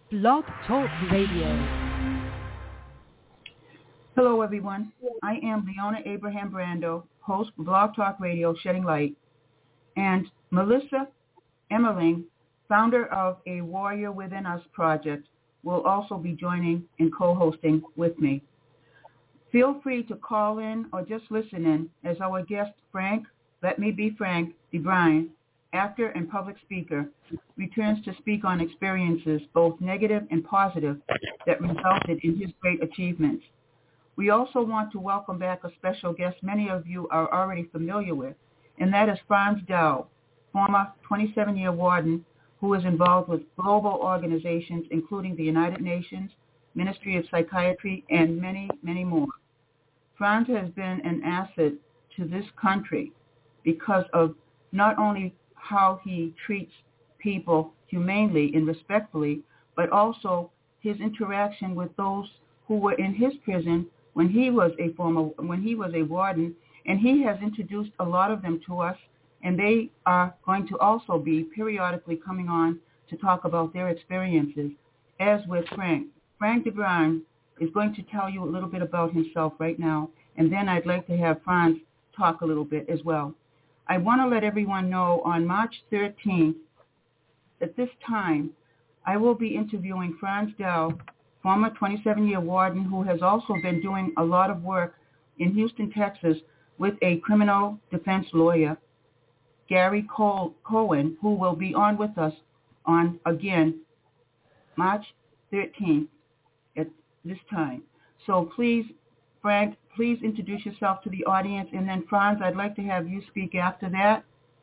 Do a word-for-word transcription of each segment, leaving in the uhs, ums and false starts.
Blog Talk Radio. Hello, everyone. I am Leona Abraham Brando, host of Blog Talk Radio Shedding Light, and Melissa Emmerling, founder of A Warrior Within Us project, will also be joining and co-hosting with me. Feel free to call in or just listen in as our guest, Frank, let me be Frank, DeBryan, actor and public speaker, returns to speak on experiences, both negative and positive, that resulted in his great achievements. We also want to welcome back a special guest many of you are already familiar with, and that is Frans Douw, former twenty-seven-year warden who is involved with global organizations including the United Nations, Ministry of Psychiatry, and many, many more. Frans has been an asset to this country because of not only how he treats people humanely and respectfully, but also his interaction with those who were in his prison when he was a former, when he was a warden, and he has introduced a lot of them to us, and they are going to also be periodically coming on to talk about their experiences, as with Frank. Frank DeBryan is going to tell you a little bit about himself right now, and then I'd like to have Frans talk a little bit as well. I want to let everyone know on March thirteenth, at this time, I will be interviewing Frans Douw, former twenty-seven-year warden who has also been doing a lot of work in Houston, Texas, with a criminal defense lawyer, Gary Cole, Cohen, who will be on with us on, again, March thirteenth at this time. So please, Frank, please introduce yourself to the audience, and then Frans, I'd like to have you speak after that.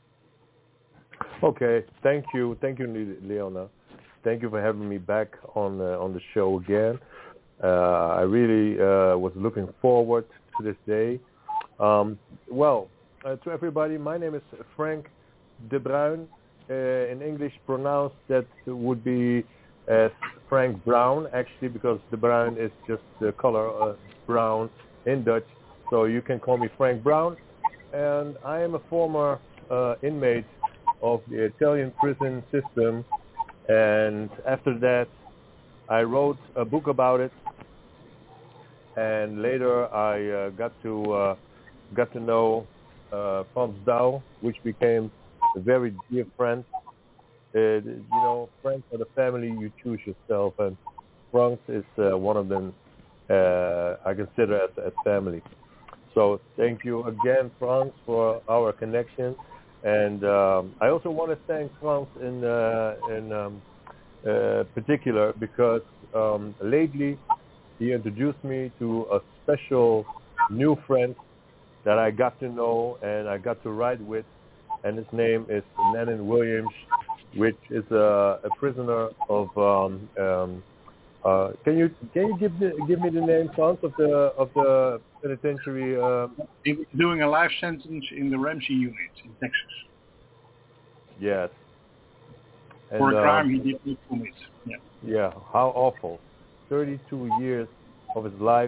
Okay, thank you, thank you, Leona. Thank you for having me back on uh, on the show again. Uh, I really uh, was looking forward to this day. Um, well, uh, to everybody, my name is Frank DeBryan. Uh, in English, pronounced that would be as Frank Brown, actually, because DeBryan is just the color uh, brown in Dutch. So you can call me Frank Brown. And I am a former uh, inmate of the Italian prison system. And after that, I wrote a book about it. And later, I uh, got to uh, got to know uh, Frans Douw, which became a very dear friend. Uh, you know, friends are the family you choose yourself, and Frans is uh, one of them. Uh, I consider as, as family. So thank you again, Frans, for our connection. And um, I also want to thank Frans in uh, in um, uh, particular because um, lately he introduced me to a special new friend that I got to know and I got to ride with, and his name is Nanin Williams, which is a, a prisoner of. Um, um, uh, can you can you give the, give me the name, Frans, of the of the penitentiary? Uh, he was doing a life sentence in the Ramsey unit in Texas. Yes. And, For a crime um, he did not commit. Yeah. Yeah. How awful! thirty-two years of his life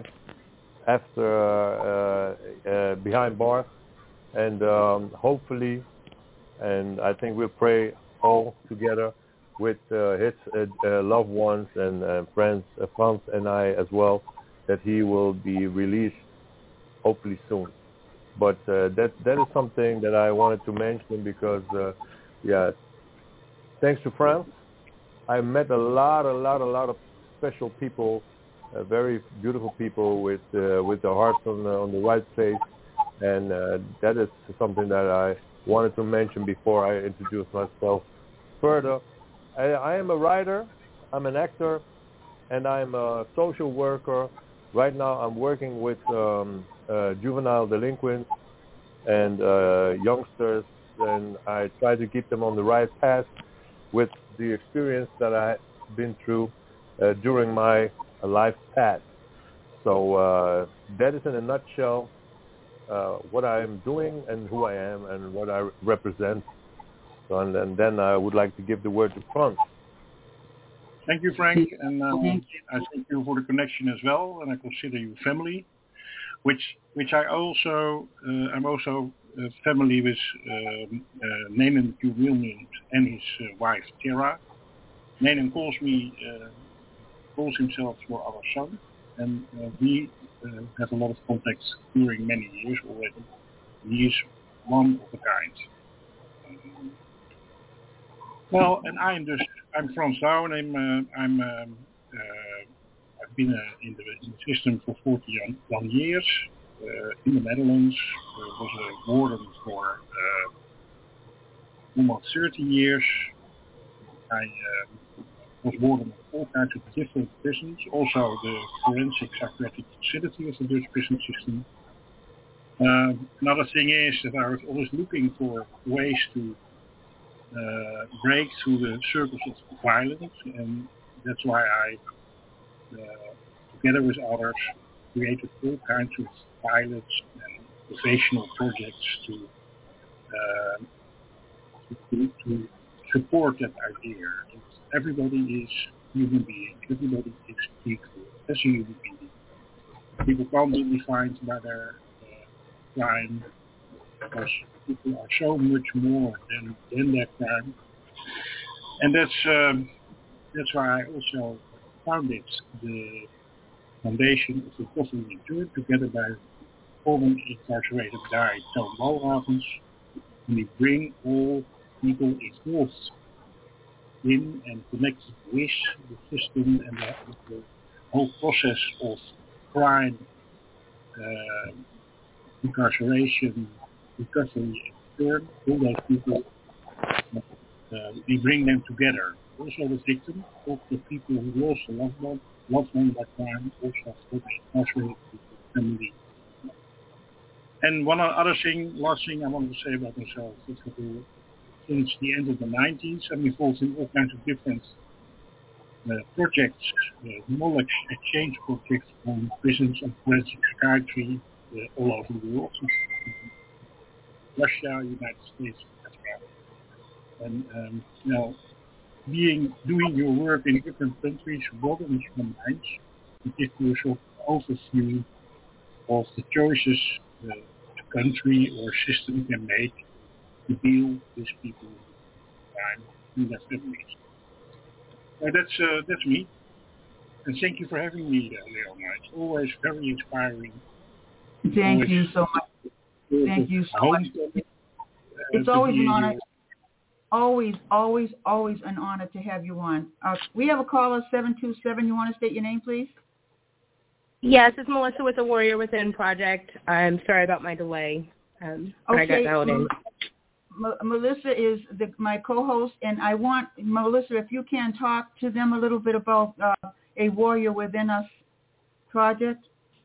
after uh, uh, behind bars, and um, hopefully, and I think we'll pray all together with uh, his uh, uh, loved ones and uh, friends, uh, Frans and I as well, that he will be released hopefully soon. But uh, that that is something that I wanted to mention because, uh, yeah, thanks to Frans, I met a lot, a lot, a lot of special people, uh, very beautiful people with uh, with their hearts on the, on the right place, and uh, that is something that I wanted to mention before I introduce myself further. I, I am a writer, I'm an actor, and I'm a social worker. Right now I'm working with um, uh, juvenile delinquents and uh, youngsters, and I try to keep them on the right path with the experience that I've been through uh, during my life path. So uh, that is in a nutshell uh, what I am doing and who I am and what I represent. So, and, and then I would like to give the word to Frans. Thank you, Frank, and uh, I thank you for the connection as well, and I consider you family, which which I also uh, I'm also uh, family with um, uh, Nanin Williams and his uh, wife Tara. Menon calls me, uh, calls himself your other son, and uh, we uh, have a lot of contacts during many years already. He is one of a kind. Um, well, and I'm just, I'm Frans Douw, and I'm, uh, I'm, um, uh, I've been uh, in, the, in the system for forty-one years uh, in the Netherlands. I uh, was a warden for uh, almost thirty years. I uh, was warden of all kinds of different prisons, also the forensic psychiatric facility of the Dutch prison system. Uh, another thing is that I was always looking for ways to uh, break through the circles of violence, and that's why I, uh, together with others, created all kinds of pilots and motivational projects to, uh, to, to support that idea. That everybody is human being, everybody is equal as a human being. People can't be defined by their uh, crime, because people are so much more than, than their crime. And that's um, that's why I also founded the foundation of the Coffee Return, together by former incarcerated guy Toon Walravens, and we bring all people involved in and connected with the system and the, the whole process of crime, uh, incarceration, recovery, and return. All those people, uh, we bring them together. Also the victim, also the people who lost a loved one, loved one by crime, also folks incarcerated people, family. And one other thing, last thing I wanted to say about myself is that uh, since the end of the nineties, I'm involved in all kinds of different uh, projects, uh, knowledge exchange projects on prisons and forensic psychiatry uh, all over the world, Russia, United States, et cetera. And um, you know, being doing your work in different countries broadens your minds and gives you a sort of overview of the choices uh, the country or system can make to deal with people crime in their families. Uh, that's uh, that's me. And thank you for having me, uh, Leona. It's always very inspiring. Thank always, you so much. Thank you so much. Uh, it's always an honor. Always, always, always an honor to have you on. Uh, we have a caller, seven two seven. You want to state your name, please? Yes, it's Melissa with the Warrior Within Project. I'm sorry about my delay. Um, okay. I got dialed in. M- Melissa is the, my co-host, and I want, Melissa, if you can talk to them a little bit about uh, a Warrior Within Us project.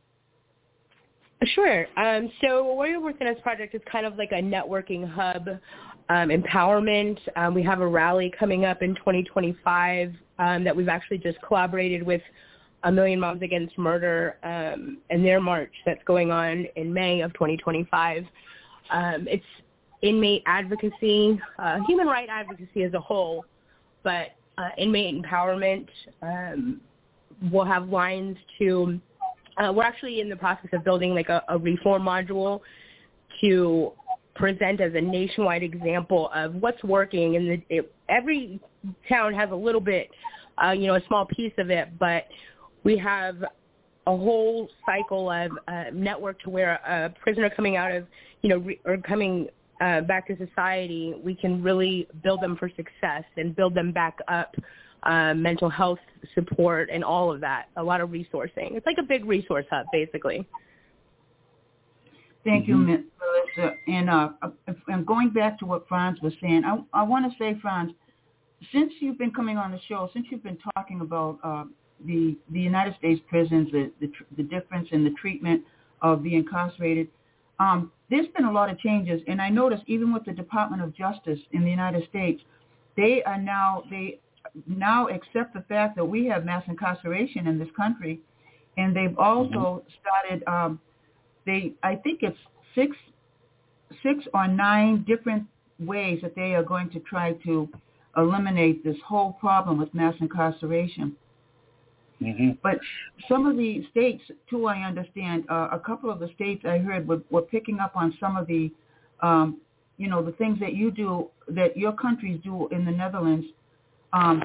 Sure. Um, so Warrior Within Us project is kind of like a networking hub, um, empowerment. Um, we have a rally coming up in twenty twenty-five um, that we've actually just collaborated with A Million Moms Against Murder um, and their march that's going on in May of twenty twenty-five. Um, it's inmate advocacy, uh, human rights advocacy as a whole, but uh, inmate empowerment. Um, we'll have lines to, uh, we're actually in the process of building like a, a reform module to present as a nationwide example of what's working. And the, it, every town has a little bit, uh, you know, a small piece of it, but we have a whole cycle of uh, network to where a prisoner coming out of, you know, re- or coming uh, back to society, we can really build them for success and build them back up, uh, mental health support and all of that, a lot of resourcing. It's like a big resource hub, basically. Thank you, Miz Melissa. And, uh, and going back to what Frans was saying, I, I want to say, Frans, since you've been coming on the show, since you've been talking about uh, the the United States prisons, the, the the difference in the treatment of the incarcerated, um, there's been a lot of changes. And I noticed even with the Department of Justice in the United States, they are now they now accept the fact that we have mass incarceration in this country, and they've also started. Um, they I think it's six six or nine different ways that they are going to try to eliminate this whole problem with mass incarceration. Mm-hmm. But some of the states, too, I understand, uh, a couple of the states I heard were, were picking up on some of the, um, you know, the things that you do, that your countries do in the Netherlands, um,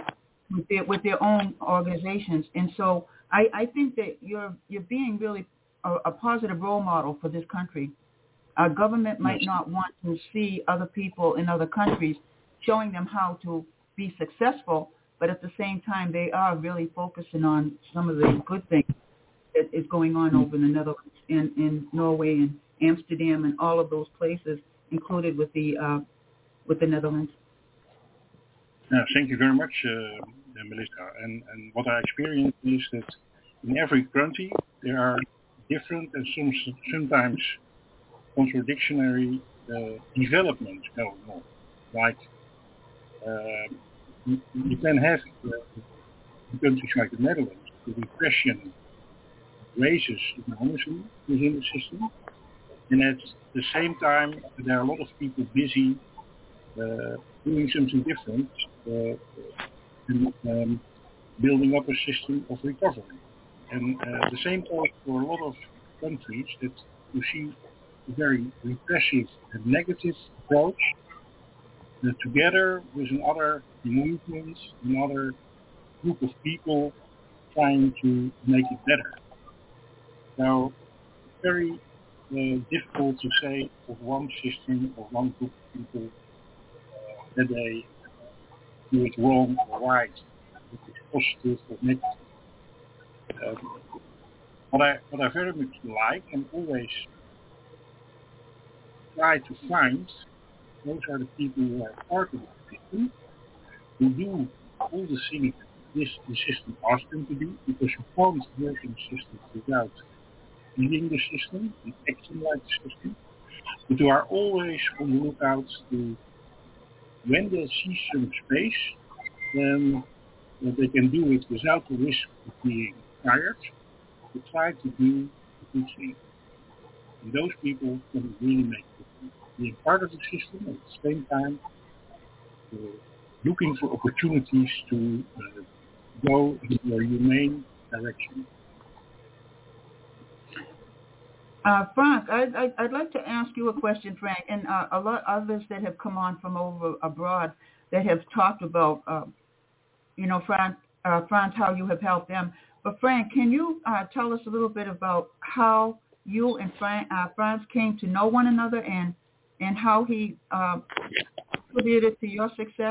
with their, with their own organizations. And so I, I think that you're you're being really a, a positive role model for this country. Our government might not want to see other people in other countries showing them how to be successful, but at the same time, they are really focusing on some of the good things that is going on over in the Netherlands, in, in Norway, and Amsterdam, and all of those places included with the uh, with the Netherlands. Yeah, thank you very much, uh, Melissa. And, and what I experienced is that in every country there are different and some, sometimes contradictory uh, developments going on. Like uh, you, you can have uh, in countries like the Netherlands, the repression raises enormously within the system, and at the same time there are a lot of people busy uh, doing something different uh, and um, building up a system of recovery. And uh, the same goes for a lot of countries that you see a very repressive and negative approach uh, together with another movement, another group of people trying to make it better. Now, it's very uh, difficult to say of one system or one group of people uh, that they do it wrong or right, if it's positive or negative. Um, what I what I very much like and always try to find, those are the people who are part of the system, who do all the things this the system asks them to do, because you can't work in the system without leading the system and acting like the system, but who are always on the lookout to, when they see some space, then uh, they can do it without the risk of being fired, to try to do a good thing. And those people can really make it. Being part of the system at the same time, uh, looking for opportunities to uh, go in a humane direction. Uh, Frank, I'd, I'd, I'd like to ask you a question, Frank, and uh, a lot of others that have come on from over abroad that have talked about, uh, you know, Frank, uh, Frank, how you have helped them. But Frank, can you uh, tell us a little bit about how you and Frank, uh, Franz came to know one another, and and how he uh, contributed to your success?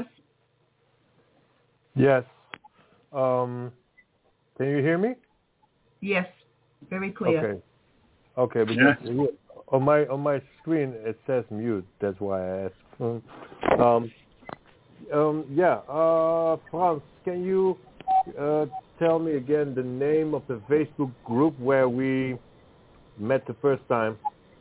Yes. Um, can you hear me? Yes, very clear. Okay. Okay, because yes. on my on my screen it says mute. That's why I asked. Um, um, yeah, uh, Franz, can you uh, tell me again the name of the Facebook group where we met the first time?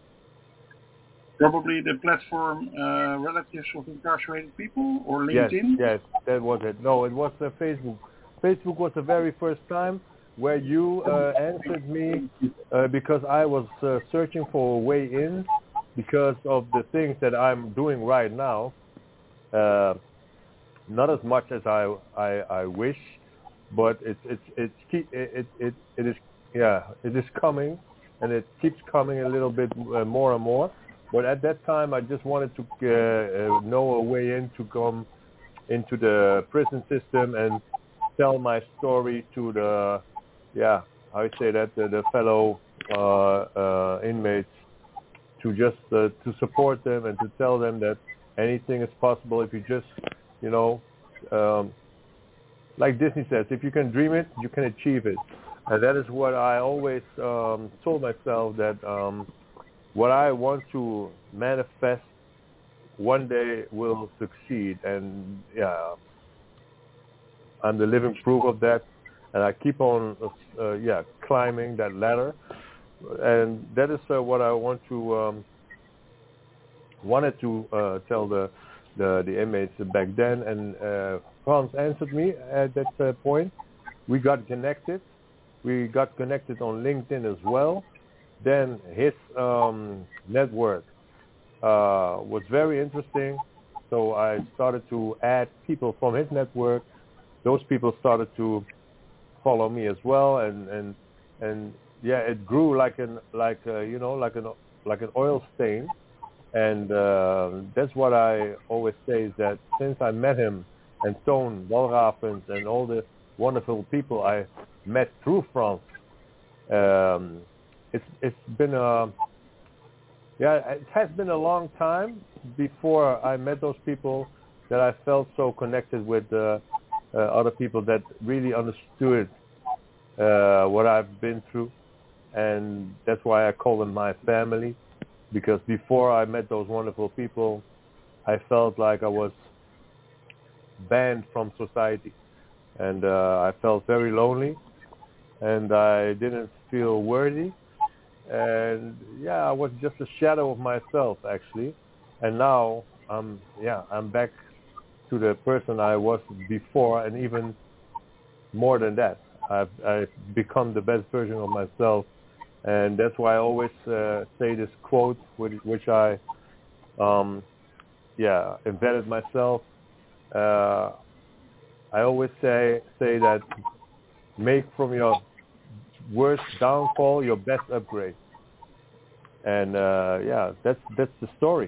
Probably the platform uh, Relatives of Incarcerated People, or LinkedIn? Yes, yes, that was it. No, it was uh, Facebook. Facebook was the very first time where you uh, answered me uh, because I was uh, searching for a way in because of the things that I'm doing right now. Uh, not as much as I I, I wish, but it's it's it's keep, it, it it is yeah it is coming, and it keeps coming a little bit uh, more and more. But at that time, I just wanted to uh, uh, know a way in to come into the prison system and tell my story to the, yeah, how you say that, the, the fellow uh, uh, inmates, to just uh, to support them and to tell them that anything is possible if you just, you know, um, like Disney says, if you can dream it, you can achieve it. And that is what I always um, told myself, that um, what I want to manifest one day will succeed. And yeah, I'm the living proof of that. And I keep on, uh, yeah, climbing that ladder. And that is uh, what I want to, um, wanted to uh, tell the, the the inmates back then. And uh, Franz answered me at that uh, point. We got connected. We got connected on LinkedIn as well. Then his um, network uh, was very interesting, so I started to add people from his network. Those people started to follow me as well, and and, and yeah, it grew like an like uh, you know like an like an oil stain. And uh, that's what I always say, is that since I met him and Toon Walravens and all the wonderful people I met through France. Um, it's it's been a yeah it has been a long time before I met those people that I felt so connected with uh, uh, other people that really understood uh, what I've been through, and that's why I call them my family. Because before I met those wonderful people, I felt like I was banned from society, and uh, I felt very lonely, and I didn't feel worthy, and yeah, I was just a shadow of myself actually. And now I'm yeah I'm back to the person I was before, and even more than that. I've I've become the best version of myself. And that's why I always uh, say this quote, which, which I, um, yeah, invented myself. Uh, I always say say that make from your worst downfall your best upgrade. And uh, yeah, that's that's the story.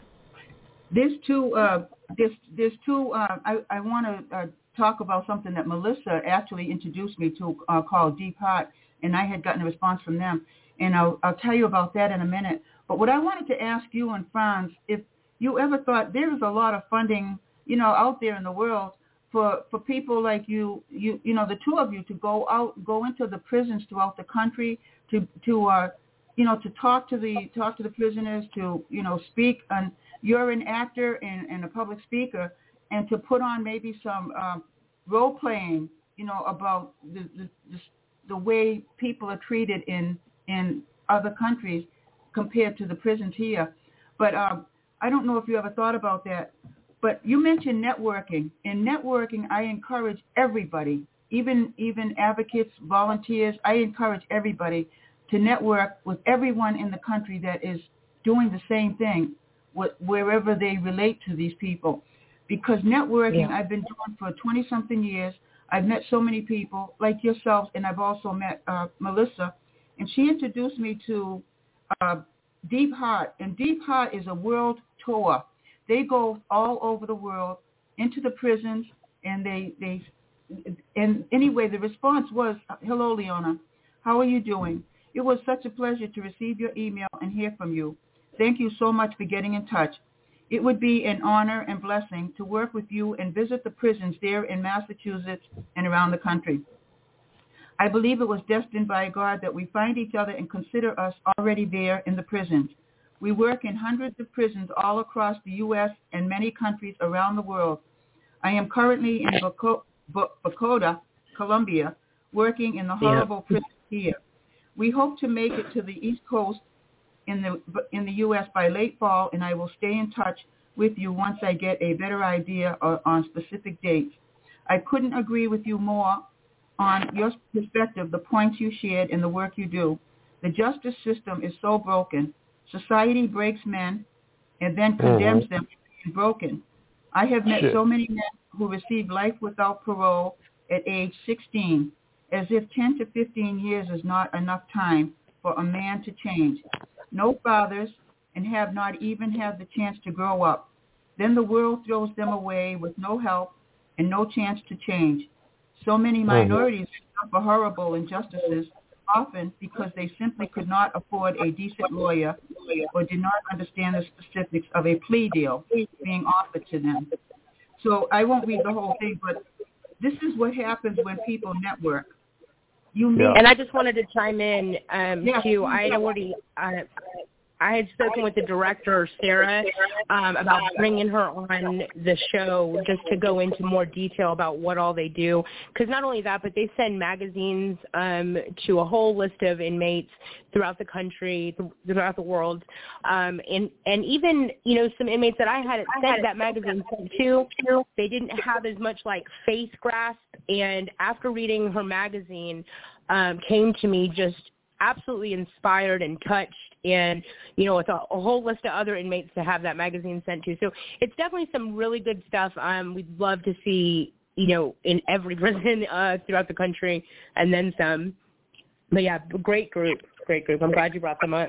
There's two. Uh, there's there's two. Uh, I I want to uh, talk about something that Melissa actually introduced me to uh, called Deep Heart. And I had gotten a response from them, and I'll, I'll tell you about that in a minute. But what I wanted to ask you and Franz, if you ever thought there is a lot of funding, you know, out there in the world for, for people like you, you, you know, the two of you to go out, go into the prisons throughout the country to, to, uh, you know, to talk to the talk to the prisoners, to, you know, speak. And you're an actor and, and a public speaker, and to put on maybe some um, role playing, you know, about the the, the the way people are treated in, in other countries compared to the prisons here. But um, I don't know if you ever thought about that. But you mentioned networking. In networking, I encourage everybody, even even advocates, volunteers, I encourage everybody to network with everyone in the country that is doing the same thing, with, wherever they relate to these people. Because networking, yeah. I've been doing for twenty-something years. I've met so many people like yourselves, and I've also met uh, Melissa, and she introduced me to uh, Deep Heart. And Deep Heart is a world tour. They go all over the world into the prisons, and they, they and anyway, the response was, hello, Leona, how are you doing? It was such a pleasure to receive your email and hear from you. Thank you so much for getting in touch. It would be an honor and blessing to work with you and visit the prisons there in Massachusetts and around the country. I believe it was destined by God that we find each other and consider us already there in the prisons. We work in hundreds of prisons all across the U S and many countries around the world. I am currently in Bogota, Colombia, working in the horrible yeah. prison here. We hope to make it to the East Coast in the in the U S by late fall, and I will stay in touch with you once I get a better idea on specific dates. I couldn't agree with you more on your perspective, the points you shared, and the work you do. The justice system is so broken. Society breaks men and then condemns mm-hmm. them to be broken. I have met Shit. so many men who received life without parole at age sixteen, as if ten to fifteen years is not enough time for a man to change. No fathers, and have not even had the chance to grow up. Then the world throws them away with no help and no chance to change. So many minorities suffer horrible injustices, often because they simply could not afford a decent lawyer or did not understand the specifics of a plea deal being offered to them. So I won't read the whole thing, but this is what happens when people network. You meet, yeah. And I just wanted to chime in um, yeah. too. I had already, uh, I had spoken with the director, Sarah, um, about bringing her on the show just to go into more detail about what all they do. Because not only that, but they send magazines um, to a whole list of inmates throughout the country, throughout the world. Um, and, and even, you know, some inmates that I had sent that magazine to, they didn't have as much, like, face grasp. And after reading her magazine, um, came to me just absolutely inspired and touched, and, you know, with a, a whole list of other inmates to have that magazine sent to. So it's definitely some really good stuff. Um, we'd love to see, you know, in every prison uh, throughout the country, and then some. But, yeah, great group, great group. I'm glad you brought them up.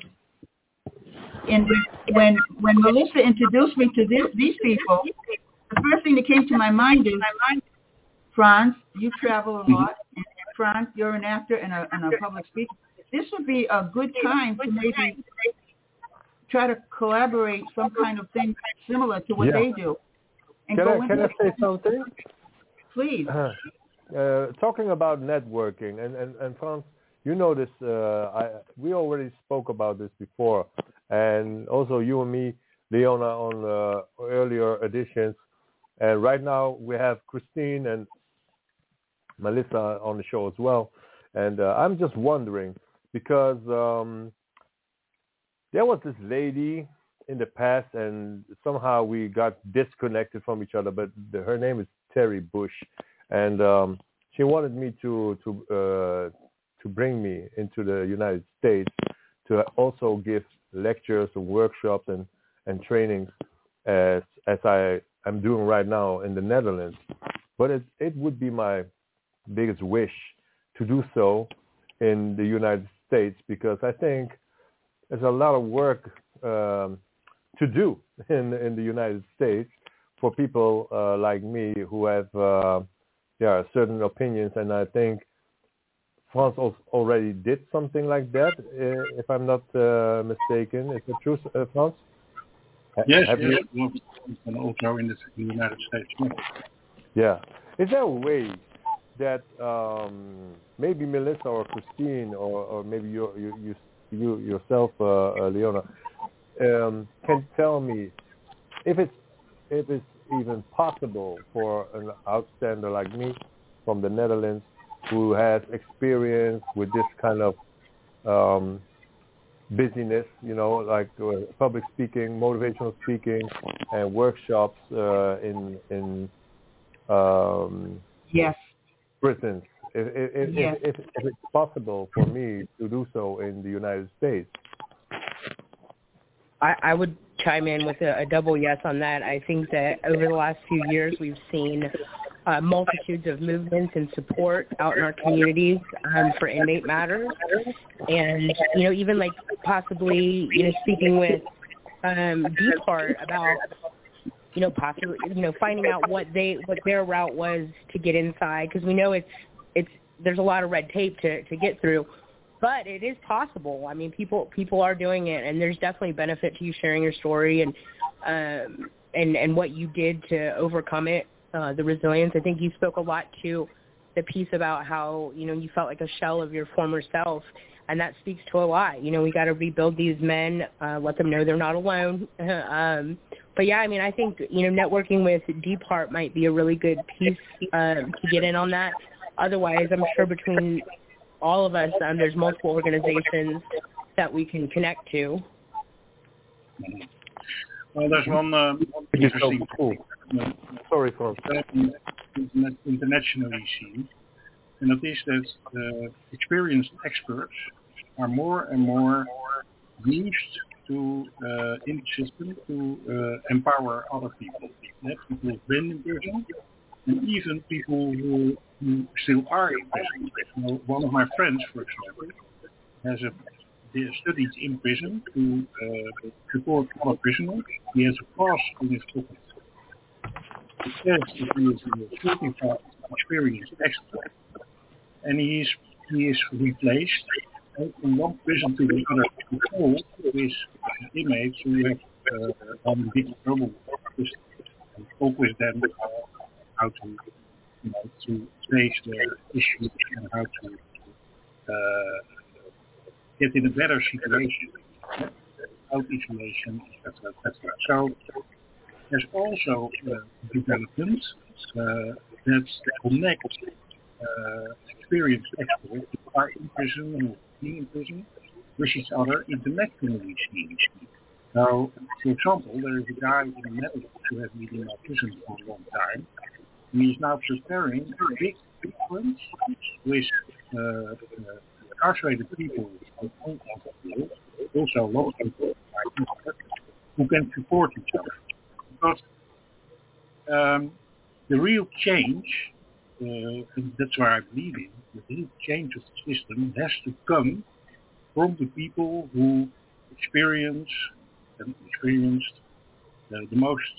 And when when Melissa introduced me to this, these people, the first thing that came to my mind is, Franz, you travel a lot, and Franz, you're an actor and a, and a public speaker. This would be a good time to maybe try to collaborate some kind of thing similar to what yeah. they do. And can go I, can I say something? Please. Uh, uh, talking about networking, and, and, and Franz, you know this, uh, I, we already spoke about this before, and also you and me, Leona, on uh, earlier editions. And right now we have Christine and Melissa on the show as well. And uh, I'm just wondering, because um, there was this lady in the past, and somehow we got disconnected from each other, but the, her name is Terry Bush. And um, she wanted me to to uh, to bring me into the United States to also give lectures and workshops and, and trainings as as I am doing right now in the Netherlands. But it it would be my biggest wish to do so in the United States, because I think there's a lot of work um, to do in in the United States for people uh, like me who have uh, yeah certain opinions, and I think France already did something like that, uh, if I'm not uh, mistaken. Is it true, uh, France? Yes, have yes, you? and also in the, in the United States. Yeah. Is there a way that um, maybe Melissa or Christine, or, or maybe you, you, you, you yourself, uh, uh, Leona, um, can tell me if it's if it's even possible for an outsider like me from the Netherlands who has experience with this kind of um, busyness, you know, like uh, public speaking, motivational speaking, and workshops uh, in in um, yes. prisons. If if, yes. if, if if it's possible for me to do so in the United States. I, I would chime in with a, a double yes on that. I think that over the last few years we've seen uh, multitudes of movements and support out in our communities um, for inmate matters. And, you know, even like possibly, you know, speaking with um, D-Part about, you know, possibly, you know, finding out what they, what their route was to get inside, because we know it's, it's, there's a lot of red tape to, to get through. But it is possible. I mean, people people are doing it, and there's definitely benefit to you sharing your story and um, and and what you did to overcome it, uh, the resilience. I think you spoke a lot to the piece about how, you know, you felt like a shell of your former self, and that speaks to a lot. You know, we got to rebuild these men, uh, let them know they're not alone. um, but, yeah, I mean, I think, you know, networking with D-Part might be a really good piece um, to get in on that. Otherwise, I'm sure between all of us, um, there's multiple organizations that we can connect to. Well, there's one uh, interesting so cool. uh, Sorry for internationally seen, and that is that uh, experienced experts are more and more used to uh, in the system to uh, empower other people. Yeah, people who've been in prison, and even people who, who still are in prison. So one of my friends, for example, has a, studied in prison to uh, support other prisoners. He has a pass on his pocket. It says that he is a certified experienced expert, and he is he is replaced from one prison to the other to all with inmates who have uh, um, big trouble with and talk with them uh, how to you know to face the issues and how to uh, get in a better situation without isolation, et cetera, et cetera. So there's also uh, development uh, that connect uh, experienced experts who are in prison and being in prison with each other internationally. Now, for example, there is a guy in the Netherlands who has been in prison for a long time, and he's now preparing a big conference with uh, uh, incarcerated people from all over the world, also local people who can support each other. Because um, the real change, uh, and that's where I believe in, the real change of the system has to come from the people who experience and experienced uh, the most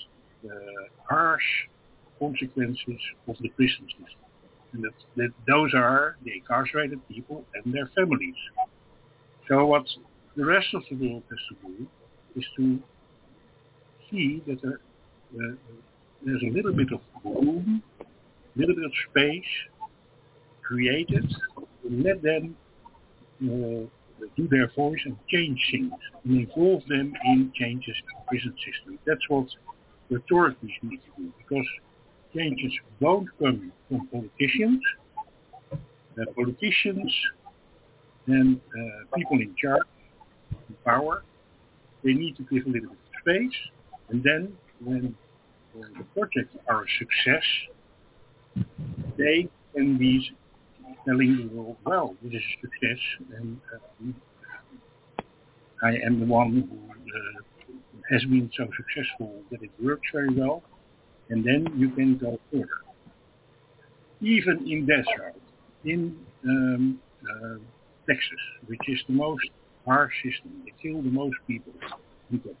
uh, harsh consequences of the prison system. And that, that those are the incarcerated people and their families. So what the rest of the world has to do is to see that there, uh, there's a little bit of room, a little bit of space created to let them uh, do their voice and change things and involve them in changes in the prison system. That's what the authorities need to do, because changes won't come from politicians. Uh, politicians and uh, people in charge, in power, they need to give a little bit of space, and then when uh, the projects are a success, they can be telling the world, well, this is a success, and uh, I am the one who uh, has been so successful that it works very well, and then you can go further. Even in death row, in um, uh, Texas, which is the most harsh system, they kill the most people in Texas.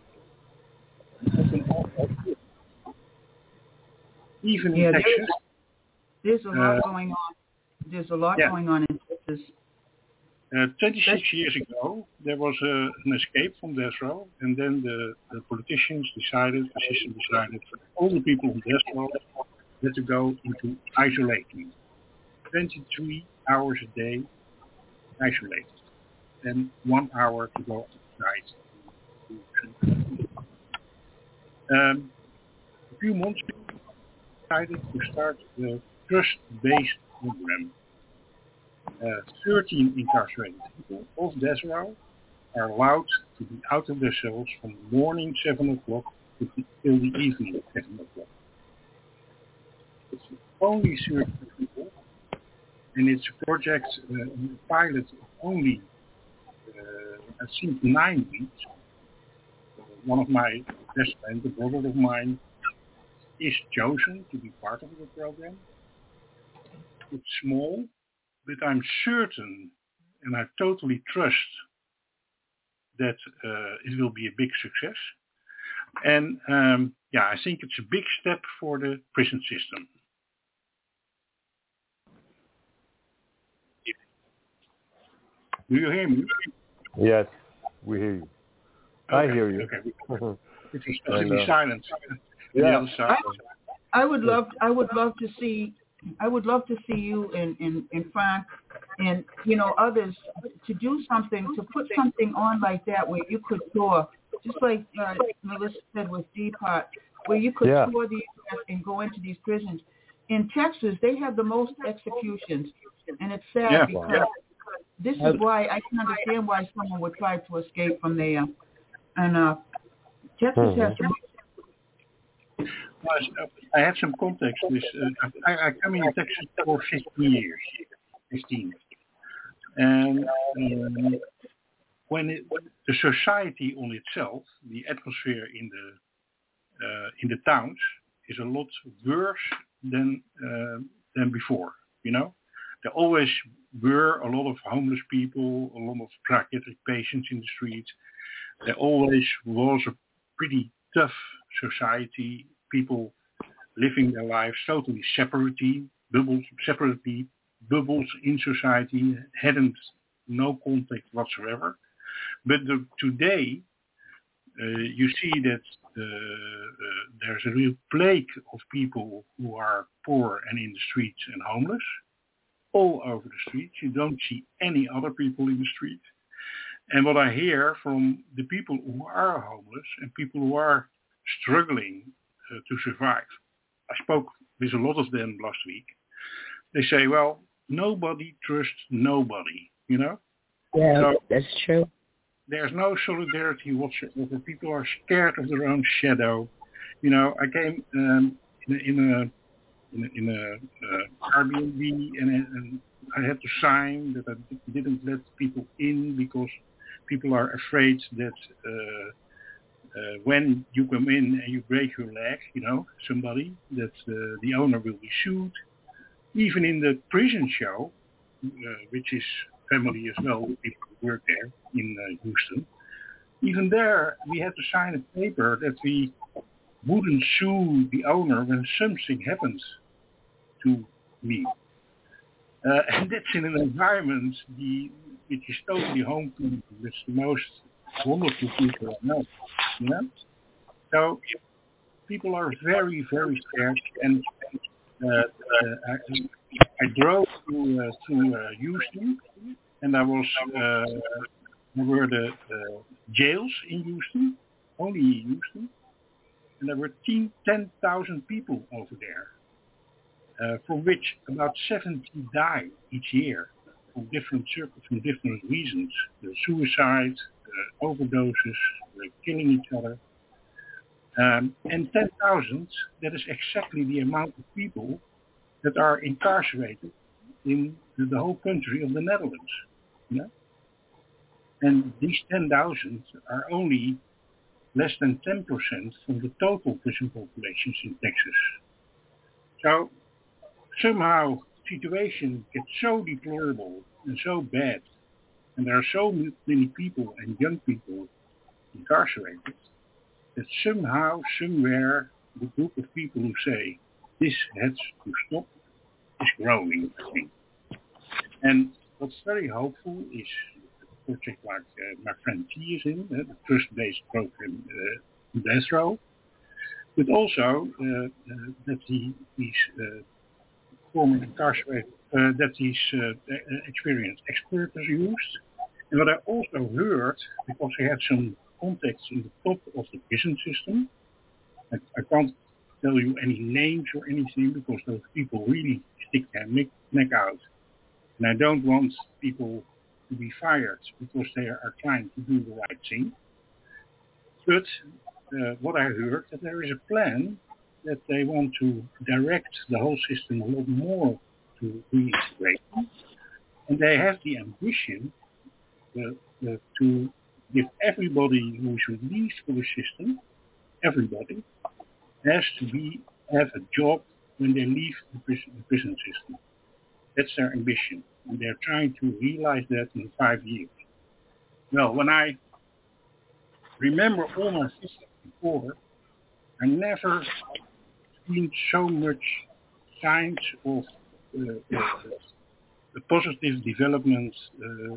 Even in yeah, Texas, there's, there's a lot uh, going on. There's a lot yeah. going on in Texas. Uh, twenty-six years ago, there was a, an escape from death row, and then the, the politicians decided, the system decided, for all the people on death row had to go into isolation. twenty-three hours a day isolated, and one hour to go outside. Um, a few months ago, we decided to start the trust-based program. Uh, thirteen incarcerated people off death row are allowed to be out of their cells from the morning seven o'clock to the, till the evening seven o'clock. It's only thirteen people, and it's a project, uh, a pilot of only, uh, I think, nine weeks. Uh, one of my best friends, a brother of mine, is chosen to be part of the program. It's small, but I'm certain, and I totally trust, that uh, it will be a big success. And um, yeah, I think it's a big step for the prison system. Do you hear me? Yes, we hear you. Okay, I hear you. Okay. It was totally uh, silent. Yeah. The other side. I, I would love, I would love to see, I would love to see you and, and, and Frank and, you know, others to do something, to put something on like that where you could tour, just like uh, Melissa said with D-Pot, where you could Yeah. tour the U S and go into these prisons. In Texas, they have the most executions, and it's sad Yeah. because Yeah. this is why I can understand why someone would try to escape from there. And uh, Texas Mhm. has some. I have some context with, uh, I, I come in Texas for fifteen years, fifteen. And um, when it, the society on itself, the atmosphere in the uh, in the towns is a lot worse than uh, than before. You know, there always were a lot of homeless people, a lot of psychiatric patients in the streets. There always was a pretty tough society. People living their lives totally separately, bubbles, separately, bubbles in society, hadn't no contact whatsoever. But the, today, uh, you see that uh, uh, there's a real plague of people who are poor and in the streets and homeless, all over the streets. You don't see any other people in the street. And what I hear from the people who are homeless and people who are struggling uh, to survive, I spoke with a lot of them last week. They say, well, nobody trusts nobody, you know? Yeah, so that's true. There's no solidarity whatsoever. People are scared of their own shadow. You know, I came um, in a, in a in a, in a uh, Airbnb and, and I had to sign that I didn't let people in because people are afraid that uh, uh, when you come in and you break your leg, you know, somebody, that uh, the owner will be sued. Even in the prison show, uh, which is family as well, people who work there in uh, Houston, even there we had to sign a paper that we wouldn't sue the owner when something happens to me. Uh, and that's in an environment the, which is totally home to me, with the most wonderful people I know. You know? So people are very, very scared. And uh, uh, I, I drove to, uh, to uh, Houston, and I was uh, there were the uh, jails in Houston, only in Houston, and there were ten thousand people over there. Uh, from which about seventy die each year from different circles, from different reasons: uh, suicide, uh, overdoses, uh, killing each other. Um, and ten thousand, that is exactly the amount of people that are incarcerated in the, the whole country of the Netherlands. You know? And these ten thousand are only less than ten percent from the total prison populations in Texas. So somehow the situation gets so deplorable and so bad, and there are so many people and young people incarcerated, that somehow, somewhere, the group of people who say this has to stop is growing, I think. And what's very hopeful is a project like uh, my friend T is in, uh, the trust-based program uh, Death Row, but also uh, uh, that he, he's uh, former incarcerated, uh, that these uh, experienced experts are used. And what I also heard, because I had some contacts in the top of the prison system, I, I can't tell you any names or anything because those people really stick their neck, neck out. And I don't want people to be fired because they are trying to do the right thing. But uh, what I heard, that there is a plan that they want to direct the whole system a lot more to reintegration. And they have the ambition uh, uh, to give everybody who is released for the system, everybody, has to be have a job when they leave the prison, the prison system. That's their ambition. And they're trying to realize that in five years. Well, when I remember all my systems before, I never seen so much signs of uh, uh, the positive development uh,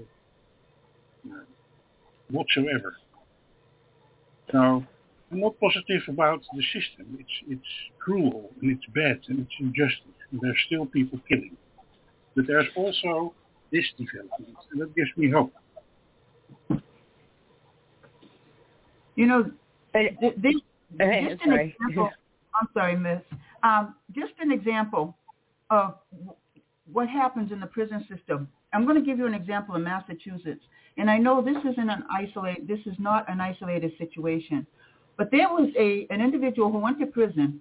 whatsoever. So I'm not positive about the system. It's it's cruel and it's bad and it's injustice. And there's still people killing. But there's also this development, and that gives me hope. You know, this, this Okay, just I'm an sorry. example. I'm sorry, Miss. Um, just an example of what happens in the prison system. I'm going to give you an example in Massachusetts, and I know this isn't an isolated. This is not an isolated situation, but there was a an individual who went to prison,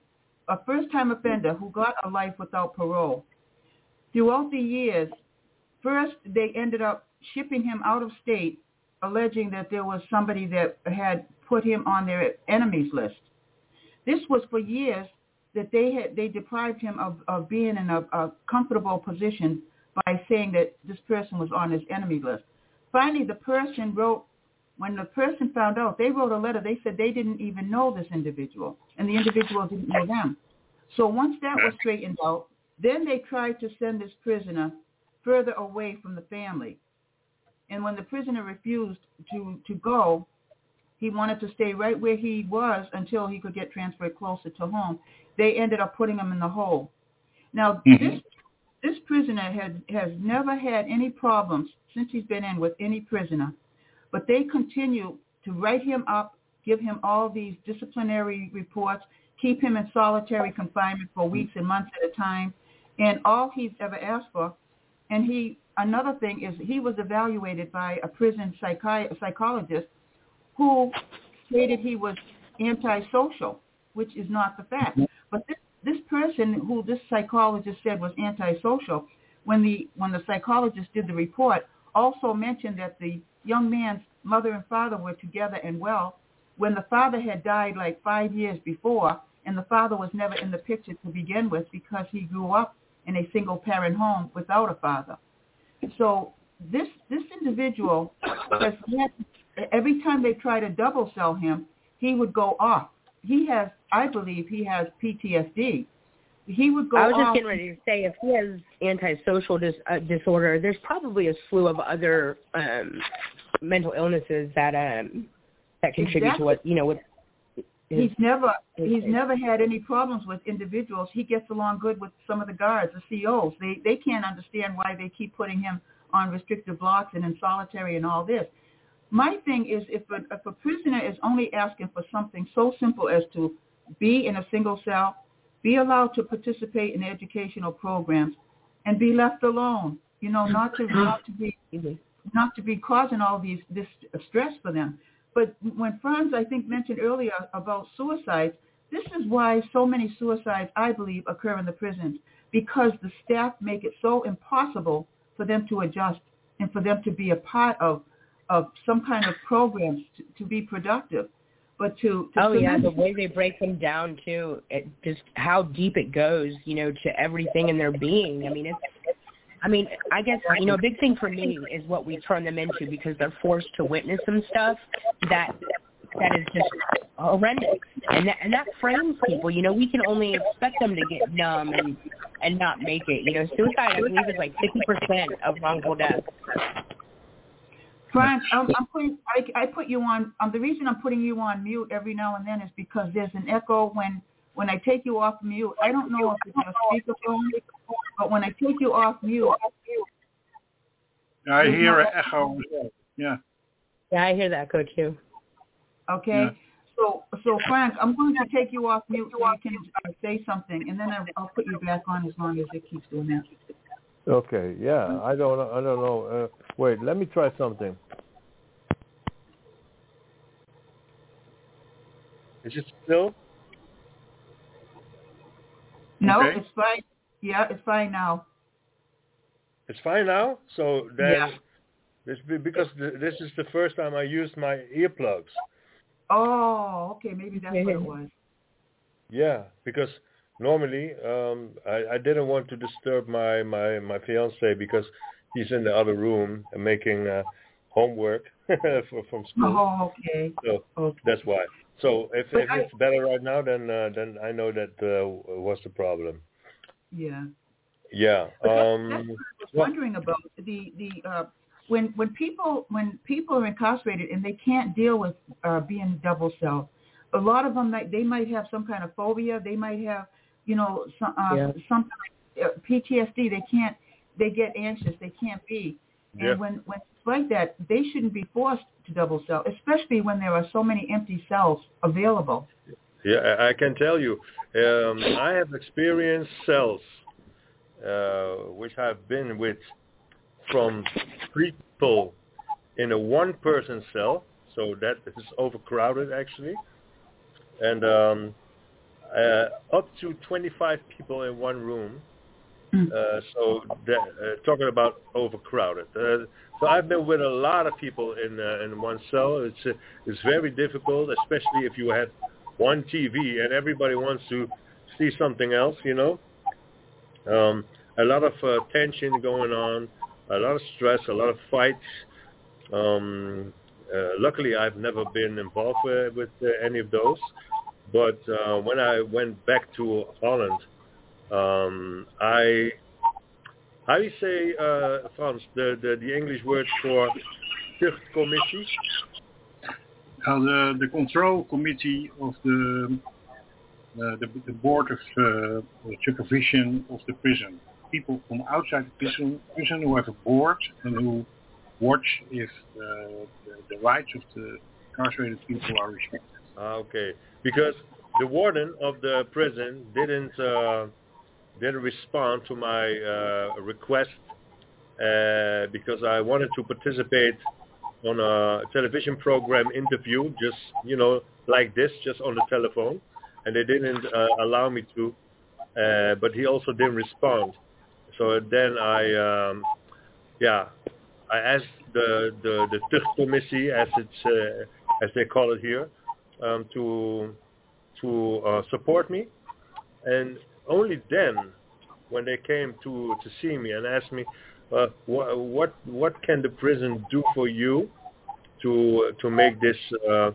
a first-time offender who got a life without parole. Throughout the years, first they ended up shipping him out of state, alleging that there was somebody that had put him on their enemies list. This was for years that they had they deprived him of, of being in a, a comfortable position by saying that this person was on his enemy list. Finally, the person wrote, when the person found out, they wrote a letter. They said they didn't even know this individual, and the individual didn't know them. So once that was straightened out, then they tried to send this prisoner further away from the family. And when the prisoner refused to, to go, he wanted to stay right where he was until he could get transferred closer to home. They ended up putting him in the hole. Now, mm-hmm. this this prisoner has, has never had any problems since he's been in with any prisoner, but they continue to write him up, give him all these disciplinary reports, keep him in solitary confinement for weeks and months at a time, and all he's ever asked for. And he, another thing is he was evaluated by a prison psychi- psychologist who stated he was antisocial, which is not the fact. But this, this person who this psychologist said was antisocial, when the when the psychologist did the report, also mentioned that the young man's mother and father were together and well, when the father had died like five years before, and the father was never in the picture to begin with because he grew up in a single-parent home without a father. So this this individual, has had, every time they try to double sell him, he would go off he has, I believe, he has P T S D. He would go I was just off, getting ready to say, if he has antisocial dis- uh, disorder, there's probably a slew of other um, mental illnesses that um, that contribute exactly. to what, you know, what his, he's never his, he's never had any problems with individuals. He gets along good with some of the guards, the C Os. They they can't understand why they keep putting him on restrictive blocks and in solitary and all this. My thing is, if a, if a prisoner is only asking for something so simple as to be in a single cell, be allowed to participate in educational programs, and be left alone, you know, not to not to be not to be causing all these this stress for them. But when Franz, I think, mentioned earlier about suicides, this is why so many suicides, I believe, occur in the prisons, because the staff make it so impossible for them to adjust and for them to be a part of of some kind of programs to, to be productive. But to, to oh yeah, the way they break them down too, it just how deep it goes, you know, to everything in their being. I mean, it's, I mean, I guess, you know, a big thing for me is what we turn them into, because they're forced to witness some stuff that that is just horrendous, and that, and that frames people. You know, we can only expect them to get numb and and not make it. You know, suicide, I believe, is like fifty percent of wrongful death. Franz, I'm, I'm putting, I, I put you on, um, the reason I'm putting you on mute every now and then is because there's an echo when, when I take you off mute. I don't know if it's your speakerphone, but when I take you off mute. I hear an echo. Yeah. Yeah, I hear that, Coach, too. Okay. Yeah. So, so Frank, I'm going to take you off mute so you can uh, say something, and then I'll, I'll put you back on as long as it keeps doing that. Okay, yeah, I don't, I don't know. Uh, wait, let me try something. Is it still? No, Okay. it's fine. Yeah, it's fine now. It's fine now. So then, Yeah. this because this is the first time I used my earplugs. Oh, okay, maybe that's what it was. Yeah, because normally um, I, I didn't want to disturb my, my, my fiance because he's in the other room and making uh, homework for, from school. Oh, okay. So okay. that's why. So if, if I, it's better right now, then uh, then I know that uh, was the problem. Yeah. Yeah. But that's, Um, that's what I was wondering about the the uh, when when people when people are incarcerated and they can't deal with uh, being double cell. A lot of them, they might have some kind of phobia. They might have, you know, some uh, Yeah. some uh, P T S D. They can't. They get anxious. They can't be. And Yeah. when when it's like that, they shouldn't be forced to double cell, especially when there are so many empty cells available. Yeah, I I can tell you. Um, I have experienced cells, uh, which I've been with, from three people in a one-person cell, so that is overcrowded actually, and um, uh, up to twenty-five people in one room. Uh, so that, uh, talking about overcrowded. Uh, so I've been with a lot of people in uh, in one cell. It's uh, it's very difficult, especially if you have one T V and everybody wants to see something else. You know, um, a lot of uh, tension going on, a lot of stress, a lot of fights. Um, uh, luckily, I've never been involved with, with uh, any of those. But uh, when I went back to Holland. Um, I, how do you say, uh, Frans, the, the, the English word for tuchtcommissie? Uh, the, the control committee of the, uh, the, the board of uh, supervision of the prison. People from outside the prison, prison who have a board and who watch if uh, the, the rights of the incarcerated people are respected. Ah, okay. Because the warden of the prison didn't... Uh, didn't respond to my uh, request uh, because I wanted to participate on a television program interview, just, you know, like this, just on the telephone, and they didn't uh, allow me to, uh, but he also didn't respond. So then I, um, yeah, I asked the, the, the tuchtcommissie, as, it's, uh, as they call it here, um, to, to uh, support me, and only then, when they came to, to see me and asked me, uh, wh- what what can the prison do for you to to make this uh,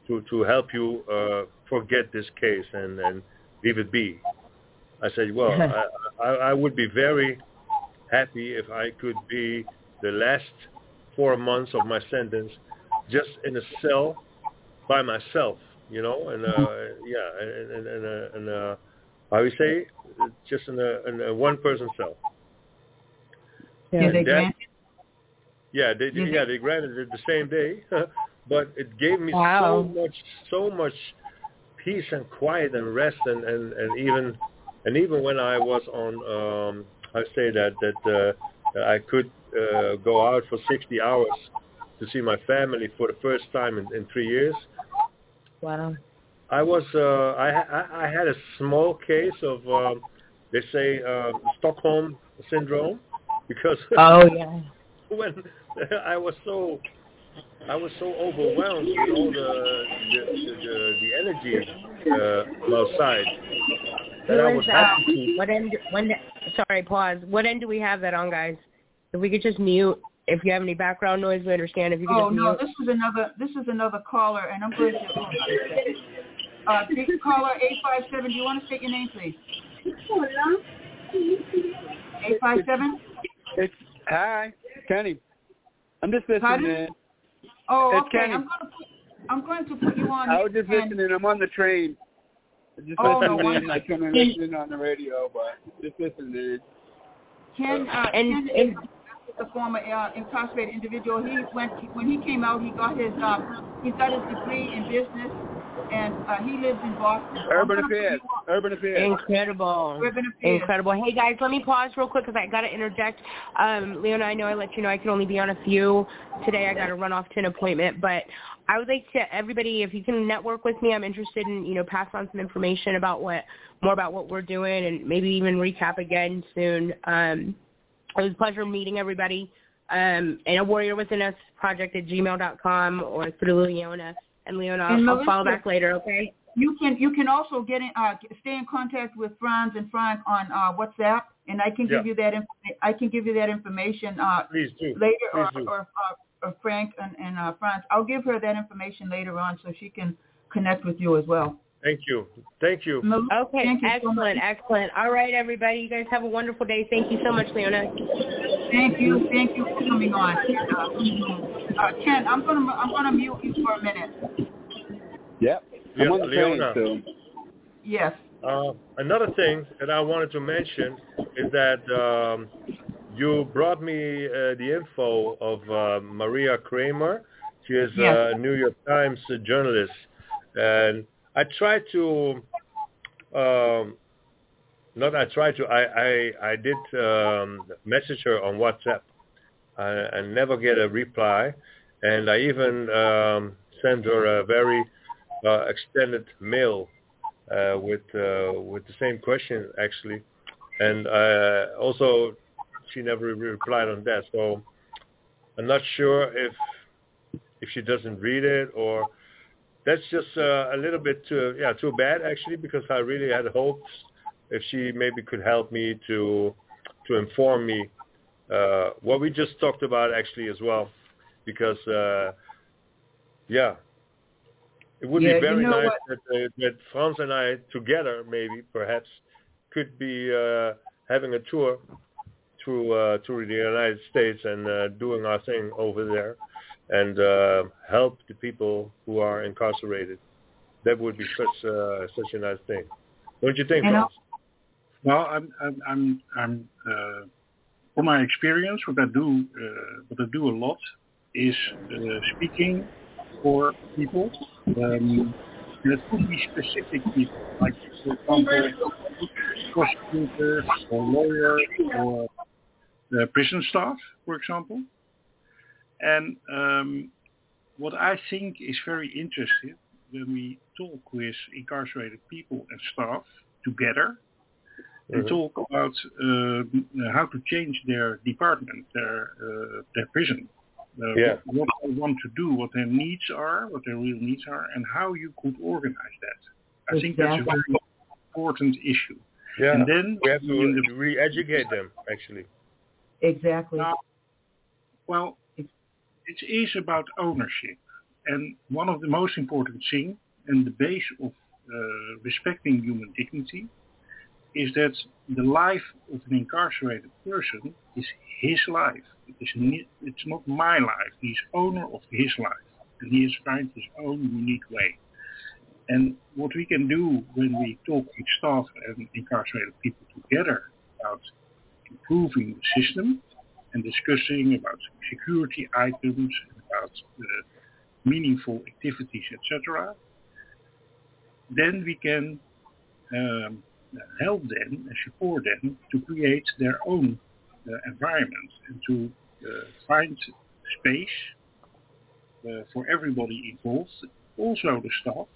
to, to help you uh, forget this case and, and leave it be. I said, well, I, I, I would be very happy if I could be the last four months of my sentence just in a cell by myself, you know, and uh, yeah, and and and, uh, and uh, how you say, just in a, in a one-person cell. Yeah, they that, granted. Yeah, they Yeah. yeah they granted it the same day, but it gave me Wow. so much so much peace and quiet and rest and, and, and even and even when I was on um, I say that that uh, I could uh, go out for sixty hours to see my family for the first time in, in three years. Wow. I was uh, I, I I had a small case of um, they say uh, Stockholm syndrome because Oh yeah. when I was so I was so overwhelmed with all the the the, the, the energy uh, outside that I Who was is happy that? to. What end? When? Sorry, pause. What end do we have that on, guys? If we could just mute. If you have any background noise, we understand. If you could Oh just no, mute. this is another this is another caller, and I'm going to. Hold on a second. Uh, big caller eight five seven. Do you want to state your name, please? Eight five seven. It's hi, Kenny. I'm just Pardon? listening. Oh, It's okay. Kenny. I'm going to put, I'm going to put you on. I was just and, listening. I'm on the train. Just Oh, no listening in. wonder. I couldn't listen on the radio, but just listening. Ken, uh, And- Ken is the former uh, incarcerated individual. He went when he came out. He got his um, he got his degree in business, and uh, he lives in Boston. So Urban I'm gonna put Affairs. you on- Urban Affairs. Incredible. Urban Affairs. Incredible. Hey, guys, let me pause real quick because I got to interject. Um, Leona, I know I let you know I can only be on a few. Today I got to run off to an appointment. But I would like to, everybody, if you can network with me, I'm interested in, you know, pass on some information about what, more about what we're doing and maybe even recap again soon. Um, it was a pleasure meeting everybody. Um, and a Warrior Within Us project at gmail dot com or through Leona. And Leona, And I'll follow Melissa, back later, okay? You can you can also get in uh, stay in contact with Franz and Frank on uh, WhatsApp, and I can give Yeah. you that inf- I can give you that information uh, Please do. later, Please or do. or, uh, or Frank and, and uh, Franz. I'll give her that information later on so she can connect with you as well. Thank you. Thank you. Mel- Okay, thank you so excellent, much. excellent. All right, everybody, you guys have a wonderful day. Thank you so much, Leona. Thank you, thank you for coming on. Uh, uh, Ken, I'm gonna I'm gonna mute you for a minute. Yep. I'm Yeah, on the train, Leona. so. Yes. Uh, another thing that I wanted to mention is that um, you brought me uh, the info of uh, Maria Kramer. She is Yes. a New York Times uh, journalist, and I tried to, um, not I tried to, I I, I did um, message her on WhatsApp. I, I never get a reply, and I even um, sent her a very uh, extended mail. Uh, with uh, with the same question actually, and uh, also she never replied on that. So I'm not sure if if she doesn't read it, or that's just uh, a little bit too yeah too bad actually, because I really had hopes if she maybe could help me to to inform me uh, what we just talked about actually as well, because uh, yeah. It would Yeah, be you very know nice what? that, uh, that Franz and I together, maybe, perhaps, could be uh, having a tour through uh, through the United States and uh, doing our thing over there, and uh, help the people who are incarcerated. That would be such uh, such a nice thing, don't you think, And Franz? Well, I'm, I'm, I'm, I'm uh, from my experience, what I do, uh, what I do a lot is uh, speaking for people. Um, and it could be specific people, like for example, prosecutors or lawyers or uh, prison staff, for example. And um, what I think is very interesting when we talk with incarcerated people and staff together and Mhm. talk about uh, how to change their department, their uh, their prison. Uh, Yeah. What they want to do, what their needs are, what their real needs are, and how you could organize that. I think that's a Exactly. very important issue. Yeah, And then we have in the- to re-educate them, actually. Exactly. Now, well, it is about ownership. And one of the most important things and the base of uh, respecting human dignity is that the life of an incarcerated person is his life. It is ne- it's not my life. He's owner of his life, and he has found his own unique way. And what we can do when we talk with staff and incarcerated people together about improving the system and discussing about security items, about uh, meaningful activities, et cetera, then we can um, help them and support them to create their own uh, environment and to uh, find space uh, for everybody involved, also the staff,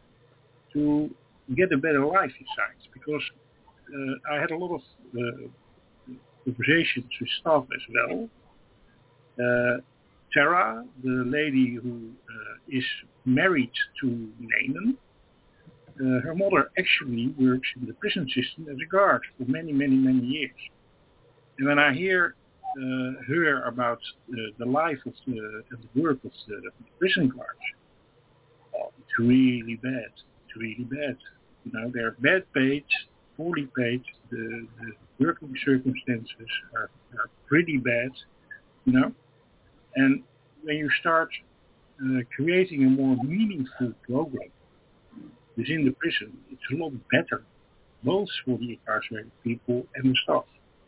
to get a better life inside. Because uh, I had a lot of uh, conversations with staff as well. Uh, Tara, the lady who uh, is married to Naaman, uh, her mother actually works in the prison system as a guard for many, many, many years. And when I hear uh, her about uh, the life of the, and the work of the, the prison guards, oh, it's really bad. It's really bad. You know, they're bad paid, poorly paid. The, the working circumstances are, are pretty bad. You know. And when you start uh, creating a more meaningful program within the prison, it's a lot better, both for the incarcerated people and the staff.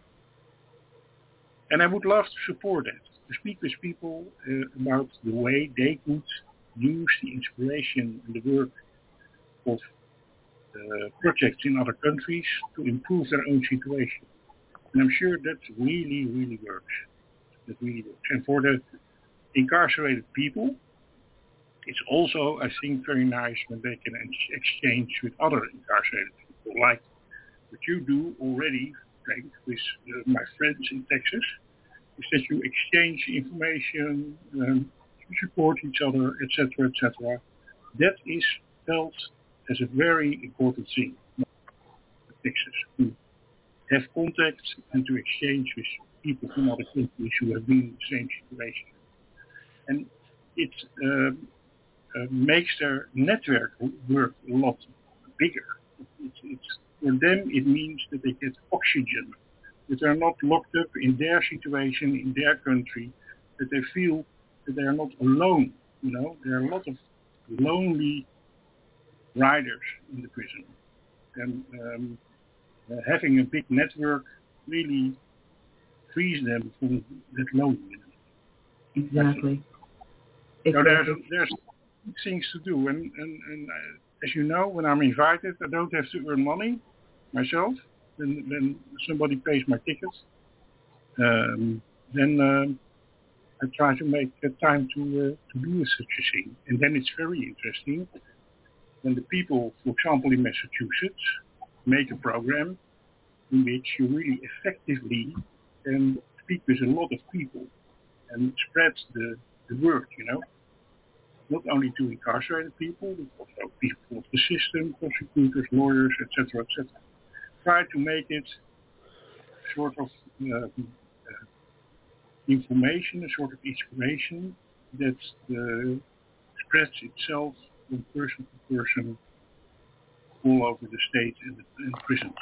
And I would love to support that, to speak with people uh, about the way they could use the inspiration and the work of uh, projects in other countries to improve their own situation. And I'm sure that really, really works. That really works. And for the incarcerated people, it's also, I think, very nice when they can exchange with other incarcerated people, like what you do already, Frank, with uh, my friends in Texas, is that you exchange information, um, you support each other, et cetera, et cetera. That is felt as a very important thing in Texas, to have contact and to exchange with people from other countries who have been in the same situation. And it uh, uh, makes their network work a lot bigger. It's, it's, for them, it means that they get oxygen, that they're not locked up in their situation, in their country, that they feel that they are not alone. You know, there are a lot of lonely riders in the prison. And um, uh, having a big network really frees them from that loneliness. Exactly. So there's, there's things to do. And, and, and uh, as you know, when I'm invited, I don't have to earn money myself. When, when somebody pays my tickets, um, then um, I try to make uh, time to uh, to do such a thing. And then it's very interesting when the people, for example, in Massachusetts, make a program in which you really effectively can speak with a lot of people and spread the, the word, you know, not only to incarcerated people, but also people of the system, prosecutors, lawyers, et cetera, et cetera. Try to make it sort of uh, uh, information, a sort of inspiration that uh, spreads itself from person to person all over the state and the and prisons.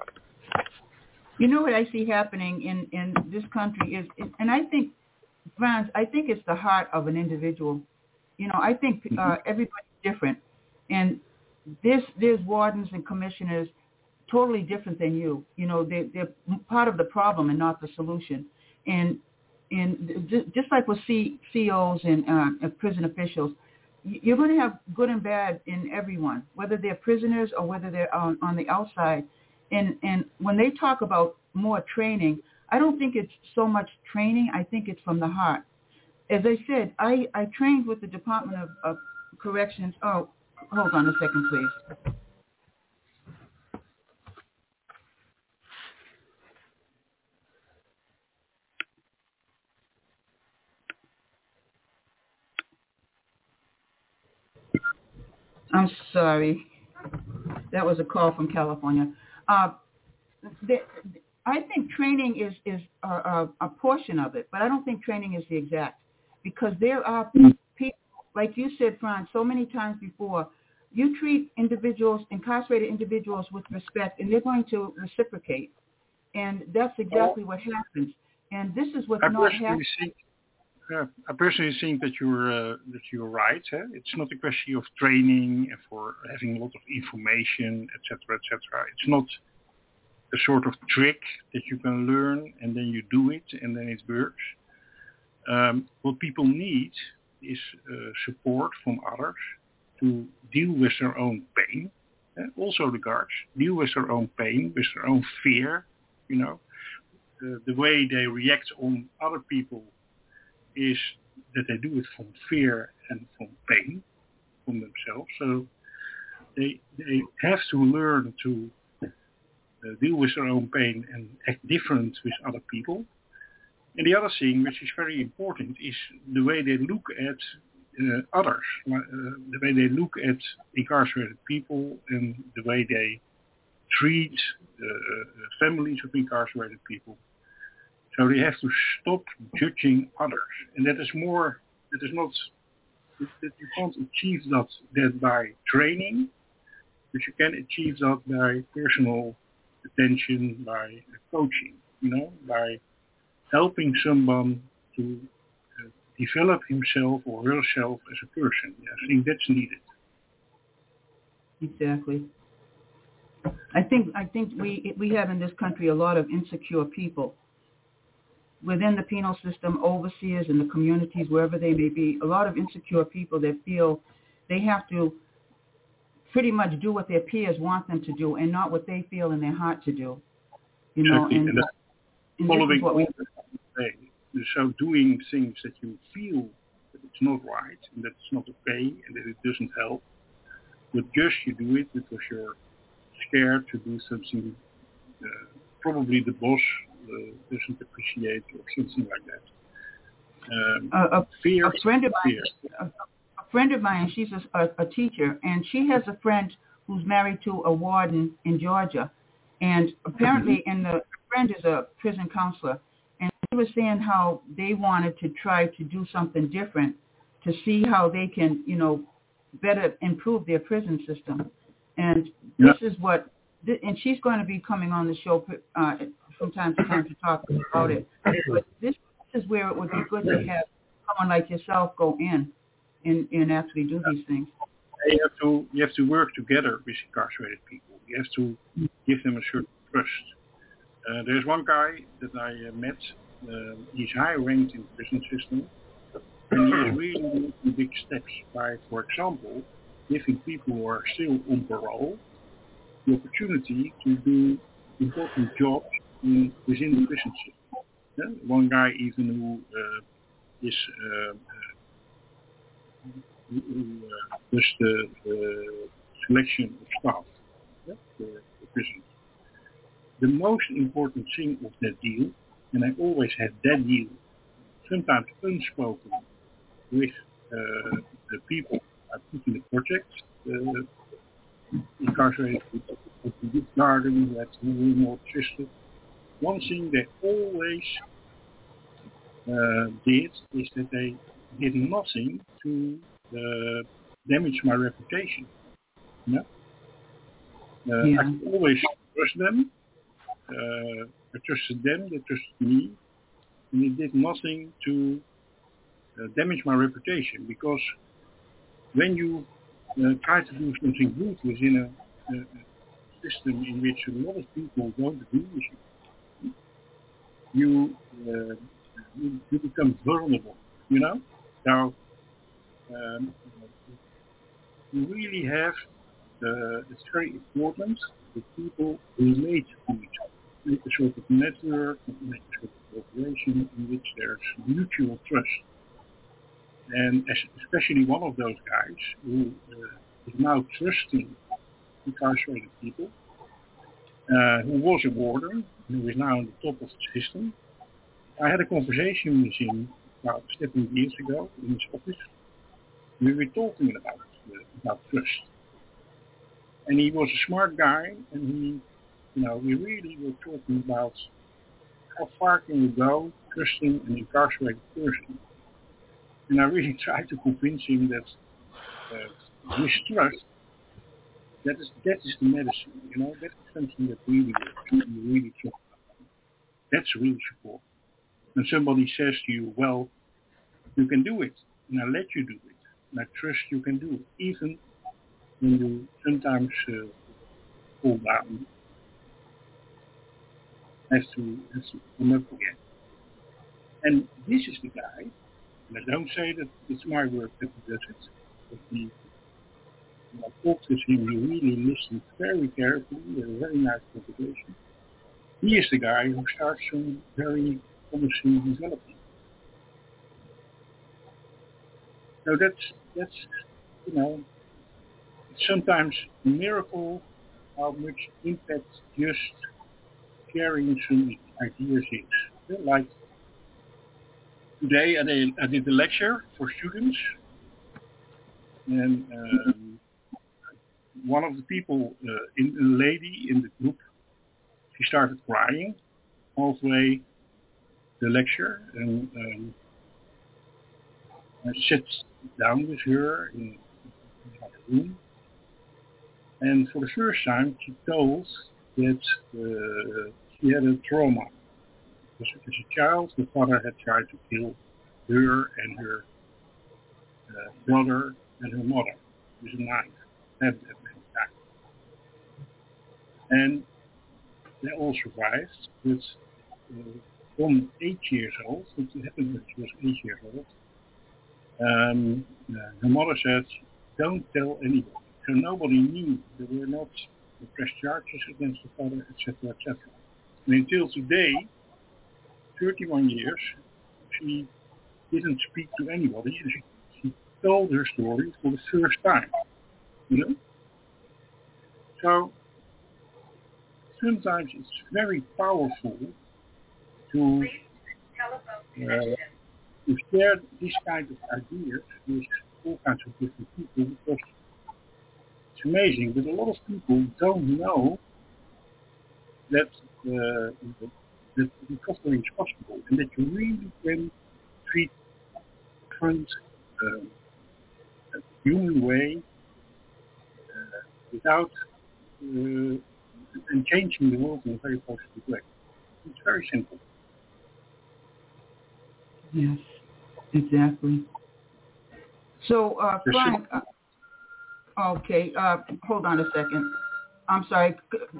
You know what I see happening in, in this country is, and I think, Franz, I think it's the heart of an individual. You know, I think uh, everybody's different. And this, there's wardens and commissioners totally different than you. You know, they, they're part of the problem and not the solution. And and just like with C, COs and uh, prison officials, you're going to have good and bad in everyone, whether they're prisoners or whether they're on, on the outside. And and when they talk about more training, I don't think it's so much training. I think it's from the heart. As I said, I, I trained with the Department of, of Corrections. Oh, hold on a second, please. I'm sorry. That was a call from California. Uh, the, I think training is, is a, a, a portion of it, but I don't think training is the exact, because there are people like you said, Franz, so many times before, you treat individuals, incarcerated individuals with respect, and they're going to reciprocate. And that's exactly what happens. And this is what's I not personally happening. think, uh, I personally think that you're uh, that you're right. Huh? It's not a question of training and for having a lot of information, et cetera, et cetera. It's not a sort of trick that you can learn and then you do it and then it works. Um, what people need is uh, support from others to deal with their own pain. Uh, also the guards deal with their own pain, with their own fear. You know, uh, the way they react on other people is that they do it from fear and from pain from themselves. So they they have to learn to uh, deal with their own pain and act different with other people. And the other thing, which is very important, is the way they look at uh, others, uh, the way they look at incarcerated people and the way they treat uh, families of incarcerated people. So they have to stop judging others. And that is more, that is not, that you can't achieve that, that by training, but you can achieve that by personal attention, by coaching, you know, by helping someone to uh, develop himself or herself as a person. I think that's needed. Exactly. I think I think we we have in this country a lot of insecure people within the penal system, overseers in the communities, wherever they may be. A lot of insecure people that feel they have to pretty much do what their peers want them to do and not what they feel in their heart to do. You know, exactly. and, and, and following this is what we. So doing things that you feel that it's not right and that it's not okay and that it doesn't help, but just you do it because you're scared to do something uh, probably the boss uh, doesn't appreciate or something like that. Um, a, a, fear, a friend of mine, fear. a, a friend of mine, she's a, a, a teacher, and she has a friend who's married to a warden in Georgia, and apparently, Mm-hmm. and the friend is a prison counselor, and she was saying how they wanted to try to do something different to see how they can, you know, better improve their prison system. And this Yeah. is what, and she's going to be coming on the show uh, from time to time to talk about it. But this is where it would be good to have someone like yourself go in and, and actually do these things. You have to you have to work together with incarcerated people. You have to give them a certain trust. Uh, there's one guy that I uh, met. Uh, he's high ranked in the prison system, and he is really making big steps by, for example, giving people who are still on parole the opportunity to do important jobs in, within the prison system. Yeah? One guy even who uh, is uh, who, who uh, does the, the selection of staff, yeah? the, the prisons. The most important thing of that deal, and I always had that deal, sometimes unspoken, with uh, the people I put in the project, uh, incarcerated people, the garden, that more system. One thing they always uh, did is that they did nothing to uh, damage my reputation. Yeah? Uh, Yeah. I could always trust them. Uh, I trusted them, they trusted me, and they did nothing to uh, damage my reputation, because when you uh, try to do something good within a, a, a system in which a lot of people don't agree with you, you, uh, you, you become vulnerable, you know? Now, um, you really have, uh, it's very important that people relate to each other. Make a sort of network, make a sort of cooperation in which there's mutual trust. And especially one of those guys who uh, is now trusting incarcerated people, uh, who was a warden, who is now on the top of the system. I had a conversation with him about seven years ago in his office. We were talking about uh, about trust. And he was a smart guy, and he, you know, we really were talking about how far can you go trusting an incarcerated person. And I really tried to convince him that uh, mistrust, that is, that is the medicine, you know, that is something that really works, you really trust. That's real support. When somebody says to you, well, you can do it, and I let you do it, and I trust you can do it, even when you sometimes uh, fall down, has to, has to come up again. And this is the guy, and I don't say that it's my work that he does it, but he, when I talked with him, he really listened very carefully, a very nice conversation. He is the guy who starts some very promising development. So that's, that's, you know, it's sometimes a miracle how much impact just sharing some ideas is. Like today I did, I did a lecture for students, and um, one of the people, uh, in, a lady in the group, she started crying halfway the lecture, and um, I sat down with her in the room, and for the first time she told that uh, she had a trauma. As, as a child, the father had tried to kill her and her uh, brother and her mother with a knife at the same time. And they all survived, but uh, from eight years old, it happened when she was eight years old, um, uh, her mother said, don't tell anybody. So nobody knew. There were not pressed charges against the father, et cetera, et cetera. And until today, thirty-one years, she didn't speak to anybody. She, she told her story for the first time, you know? So sometimes it's very powerful to, uh, to share this kind of ideas with all kinds of different people, because it's amazing, but a lot of people don't know that uh, that recovery is possible, and that you really can treat different uh, human way uh, without uh, and changing the world in a very positive way. It's very simple. Yes, exactly. So, uh, Frank, uh, okay, uh, hold on a second. I'm sorry.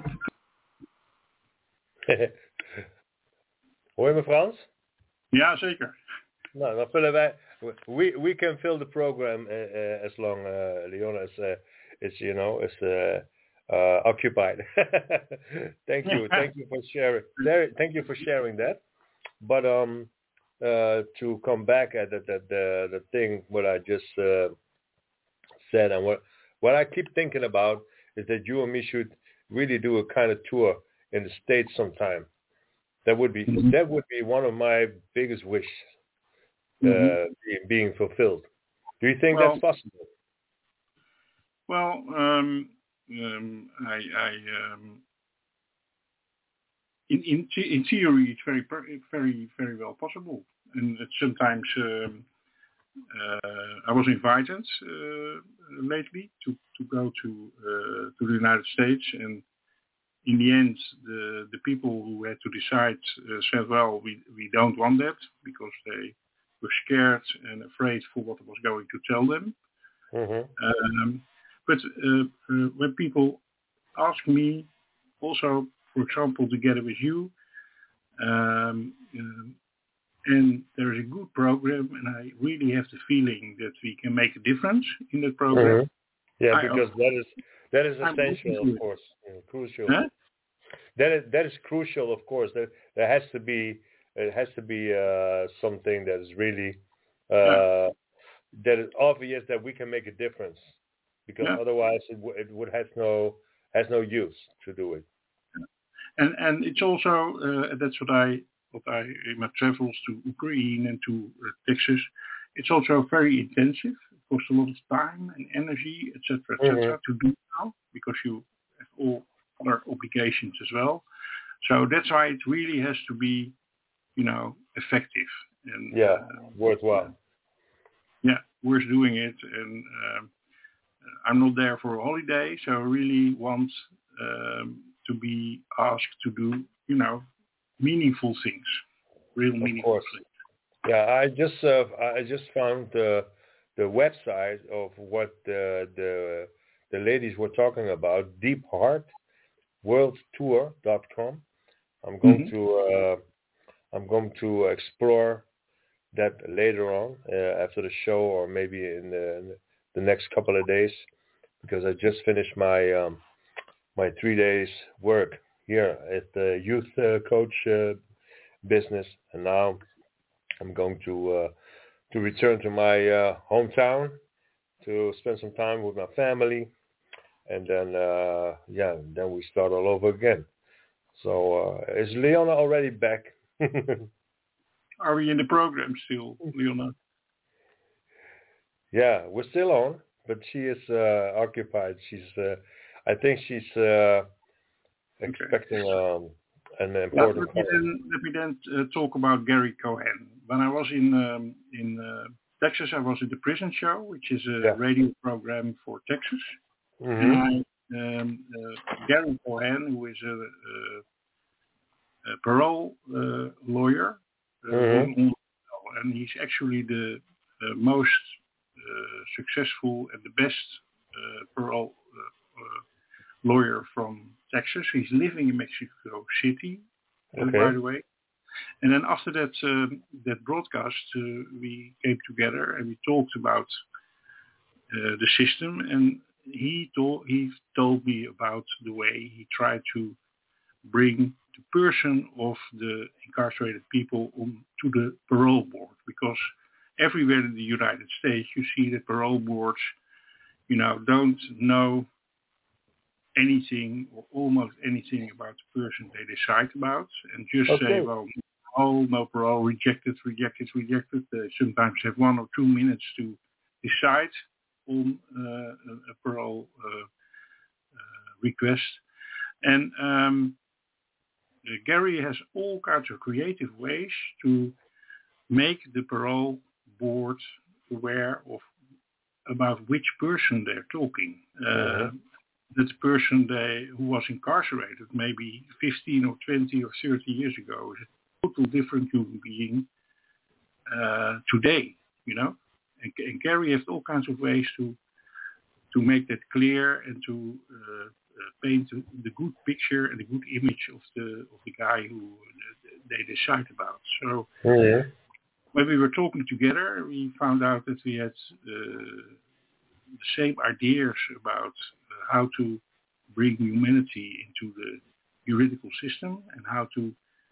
Hoor je me, Frans? Ja, zeker. Nou, dan vullen wij. We we can fill the program uh, uh, as long uh, Leona is uh, is you know is uh, uh, occupied. Thank you, thank you for sharing. Thank you for sharing that. But um, uh, to come back at the the the, the thing what I just uh, said, and what what I keep thinking about is that you and me should really do a kind of tour in the States sometime. That would be mm-hmm. that would be one of my biggest wishes uh, mm-hmm. being, being fulfilled. Do you think well, that's possible? Well, um, um, I, I um, in in in theory it's very very very well possible, and it's sometimes um, uh, I was invited uh, lately to to go to uh, to the United States, and in the end, the, the people who had to decide uh, said, well, we, we don't want that, because they were scared and afraid for what I was going to tell them. Mm-hmm. Um, but uh, uh, when people ask me, also, for example, together with you, um, um, and there is a good program, and I really have the feeling that we can make a difference in that program. Mm-hmm. Yeah, because I, that is that is essential, of course, and crucial. Huh? That is that is crucial, of course. There there has to be it has to be uh, something that is really uh, yeah. that is obvious that we can make a difference, because yeah. otherwise it, w- it would has no has no use to do it. And and it's also uh, that's what I what I in my travels to Ukraine and to uh, Texas. It's also very intensive. It costs a lot of time and energy, et cetera, et cetera, mm-hmm. to do now, because you have all other obligations as well. So that's why it really has to be, you know, effective and yeah, uh, worthwhile. yeah, worth doing it. And um, I'm not there for a holiday, so I really want um, to be asked to do, you know, meaningful things, real Of meaningful course. things. Yeah, I just uh, I just found the the website of what the the the ladies were talking about, Deep Heart World Tour dot com. I'm going Mm-hmm. to uh, I'm going to explore that later on uh, after the show, or maybe in the, in the next couple of days, because I just finished my um, my three days work here at the youth uh, coach uh, business, and now I'm going to uh, to return to my uh, hometown to spend some time with my family, and then uh, yeah, then we start all over again. So uh, is Leona already back? Are we in the program still, Leona? Yeah, we're still on, but she is uh, occupied. She's, uh, I think she's uh, expecting Okay. um, an Let, important let me call. then, let me then uh, talk about Gary Cohen. When I was in um, in uh, Texas, I was at the Prison Show, which is a Yeah. radio program for Texas. Mm-hmm. And I, um, uh, Gary Cohen, who is a, a, a parole uh, lawyer, uh, Mm-hmm. was on, and he's actually the uh, most uh, successful and the best uh, parole uh, uh, lawyer from Texas. He's living in Mexico City, uh, Okay. by the way. And then after that um, that broadcast, uh, we came together and we talked about uh, the system. And he told he told me about the way he tried to bring the person of the incarcerated people on to the parole board, because everywhere in the United States you see that parole boards, you know, don't know anything or almost anything about the person they decide about, and just Okay. say, well, oh, no parole, rejected, rejected, rejected. They sometimes have one or two minutes to decide on uh, a parole uh, uh, request. And um, uh, Gary has all kinds of creative ways to make the parole board aware of about which person they're talking. Uh, Mm-hmm. that person they, who was incarcerated maybe fifteen or twenty or thirty years ago is a total different human being uh, today, you know. And, and Gary has all kinds of ways to to make that clear and to uh, uh, paint the good picture and the good image of the of the guy who uh, they decide about. So Mm-hmm. when we were talking together, we found out that we had uh, the same ideas about uh, how to bring humanity into the juridical system and how to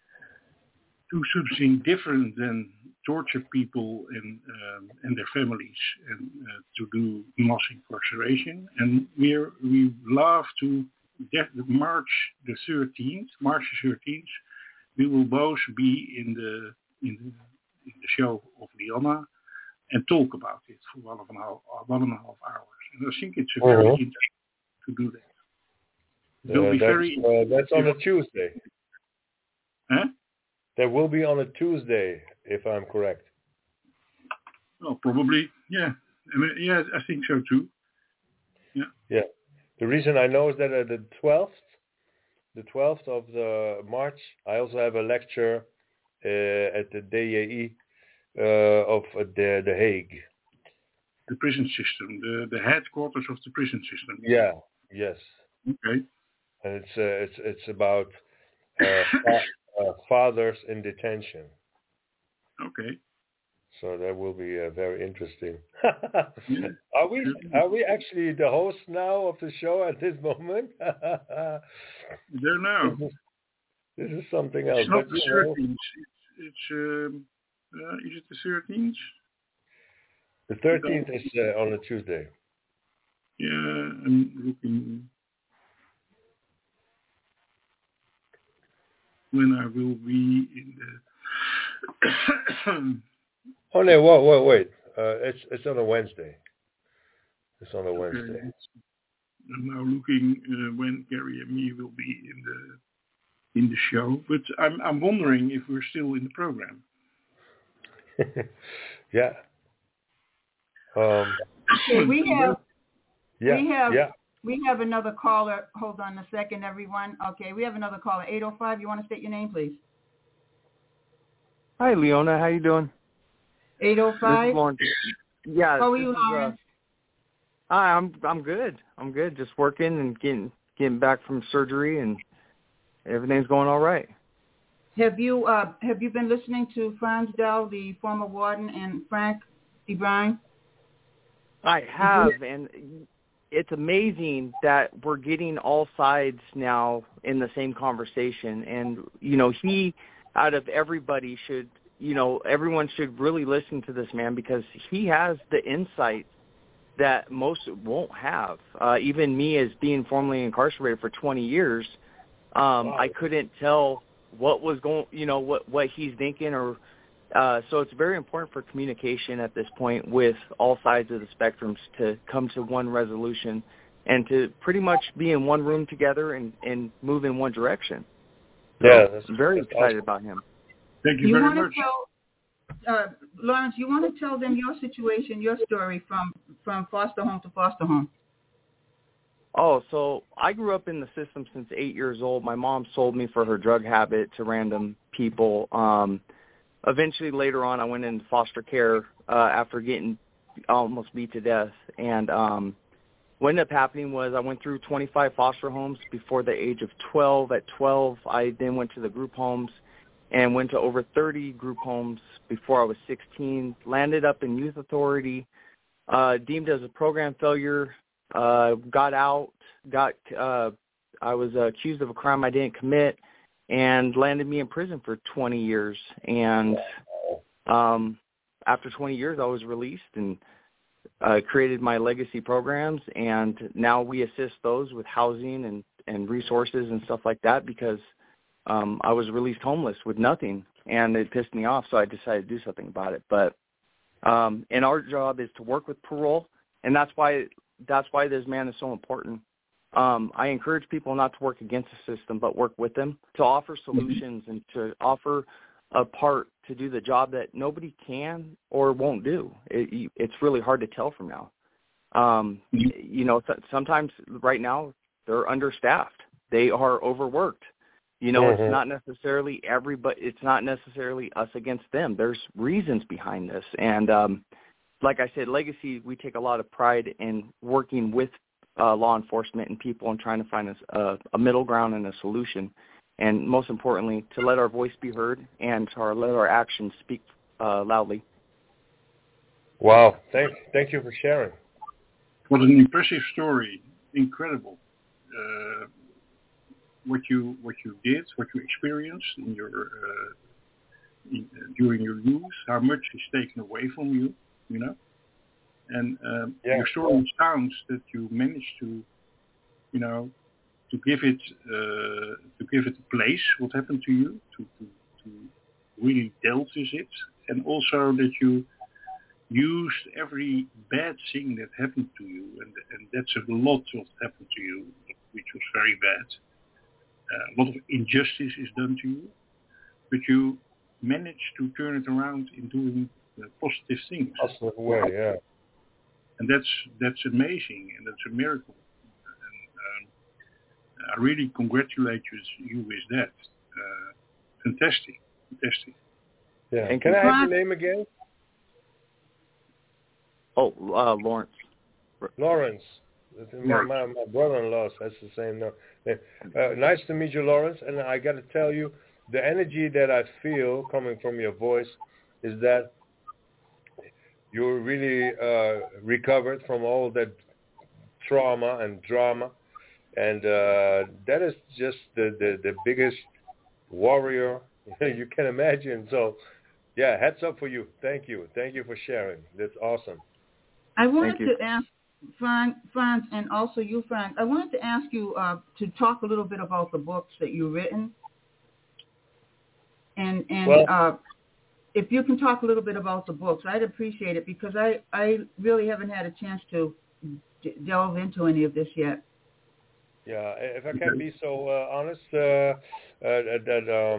do something different than torture people and um, and their families, and uh, to do mass incarceration. And we we love to get March the thirteenth, March the thirteenth. We will both be in the in the, in the show of Leona and talk about it for one and a half one and a half hours. And I think it's a very Mm-hmm. interesting to do that. It will Uh, be that's very. uh, that's on a Tuesday. Huh? That will be on a Tuesday, if I'm correct. Well, probably, yeah. I mean, yeah, I think so too. Yeah. Yeah. The reason I know is that uh, the twelfth, the twelfth of the March, I also have a lecture uh, at the D A I uh, of uh, the the Hague. The prison system, the, the headquarters of the prison system. Yeah. Yes. Okay. And it's uh, it's it's about uh, fa- uh, fathers in detention. Okay. So that will be uh, very interesting. Yeah. Are we Sure. are we actually the host now of the show at this moment? I don't know. This is, this is something else. It's not But the you know, thirteenth. It's, it's um, uh, is it the thirteenth? the thirteenth is uh, on a Tuesday. Yeah, I'm looking when I will be in the. Oh no! Whoa, whoa, wait! Uh, it's it's on a Wednesday. It's on a Wednesday. Okay. I'm now looking uh, when Gary and me will be in the in the show, but I'm I'm wondering if we're still in the program. Yeah. Um, okay, we have, yeah, we have, yeah. we have another caller. Hold on a second, everyone. Okay, we have another caller. eight oh five. You want to state your name, please? Hi, Leona. How you doing? eight oh five. This is Lawrence. Yeah. How are you, this is, uh, Lawrence? Hi, I'm I'm good. I'm good. Just working and getting getting back from surgery, and everything's going all right. Have you uh, have you been listening to Franz Dell, the former warden, and Frank DeBrine? I have, and it's amazing that we're getting all sides now in the same conversation. And you know, he, out of everybody, should you know everyone should really listen to this man, because he has the insight that most won't have. Uh, even me, as being formerly incarcerated for twenty years, um, wow. I couldn't tell what was going, you know, what, what he's thinking, or uh, so it's very important for communication at this point with all sides of the spectrums to come to one resolution and to pretty much be in one room together and, and move in one direction. So yeah, that's, I'm very that's excited awesome. about him. Thank you, you very want much. To tell, uh, Lawrence, you want to tell them your situation, your story from, from foster home to foster home. Oh, so I grew up in the system since eight years old. My mom sold me for her drug habit to random people. Um, eventually, later on, I went into foster care uh, after getting almost beat to death. And um, what ended up happening was I went through twenty-five foster homes before the age of twelve. At twelve, I then went to the group homes and went to over thirty group homes before I was sixteen. Landed up in youth authority, uh, deemed as a program failure. Uh, got out, got, uh, I was uh, accused of a crime I didn't commit, and landed me in prison for twenty years. And um, after twenty years, I was released and uh, created my legacy programs, and now we assist those with housing and, and resources and stuff like that, because um, I was released homeless with nothing, and it pissed me off, so I decided to do something about it. But um, and our job is to work with parole, and that's why That's why this man is so important. Um, I encourage people not to work against the system, but work with them, to offer solutions and to offer a part to do the job that nobody can or won't do. It, it's really hard to tell from now. Um, you know, sometimes right now they're understaffed. They are overworked. You know, mm-hmm. It's not necessarily everybody. It's not necessarily us against them. There's reasons behind this, and um, like I said, Legacy, we take a lot of pride in working with uh, law enforcement and people and trying to find a, a middle ground and a solution. And most importantly, to let our voice be heard and to our, let our actions speak uh, loudly. Wow. Thank, thank you for sharing. What an impressive story. Incredible. Uh, what you what you did, what you experienced in your uh, in, uh, during your youth, how much is taken away from you. You know, and um, yeah. your story sounds that you managed to, you know, to give it uh, to give it a place. What happened to you? To, to to really dealt with it, and also that you used every bad thing that happened to you, and and that's a lot what happened to you, which was very bad. Uh, a lot of injustice is done to you, but you managed to turn it around in doing Uh, positive things. Positive way, yeah. And that's that's amazing, and that's a miracle. And um, I really congratulate you, you with that. Uh, fantastic, fantastic. Yeah. And can I have your name again? Oh, uh, Lawrence. Lawrence. My, my, my brother-in-law has the same name. Uh, nice to meet you, Lawrence. And I got to tell you, the energy that I feel coming from your voice is that you're really uh, recovered from all that trauma and drama, and uh, that is just the, the, the biggest warrior you can imagine. So, yeah, hats up for you. Thank you. Thank you for sharing. That's awesome. I wanted to ask Frank, Franz, and also you, Frank, I wanted to ask you uh, to talk a little bit about the books that you've written. And, and well, uh, if you can talk a little bit about the books, I'd appreciate it, because I, I really haven't had a chance to d- delve into any of this yet. Yeah, if I can be so uh, honest, uh, uh, that um,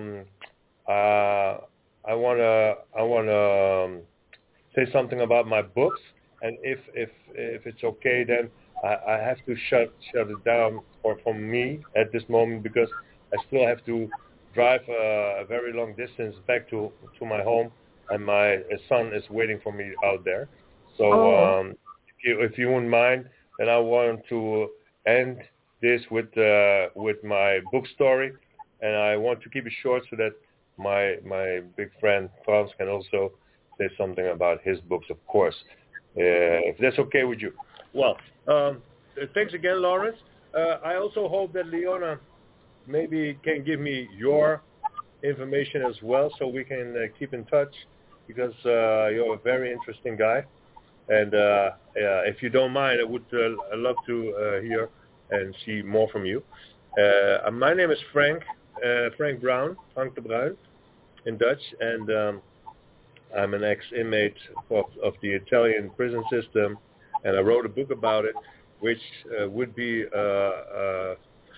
uh, I wanna I wanna um, say something about my books. and if if if it's okay, then I, I have to shut shut it down for for me at this moment because I still have to drive uh, a very long distance back to to my home, and my son is waiting for me out there. So Oh. um, if you if you wouldn't mind, then I want to end this with uh, with my book story, and I want to keep it short so that my my big friend Frans can also say something about his books, of course, uh, if that's okay with you. Well, um, thanks again, Lawrence. Uh, I also hope that Leona maybe can give me your information as well, so we can uh, keep in touch, because uh, you're a very interesting guy. And uh, uh, if you don't mind, I would uh, love to uh, hear and see more from you. Uh, my name is Frank, uh, Frank Brown, Frank de Bruin in Dutch, and um, I'm an ex-inmate of, of the Italian prison system, and I wrote a book about it, which uh, would be uh, uh,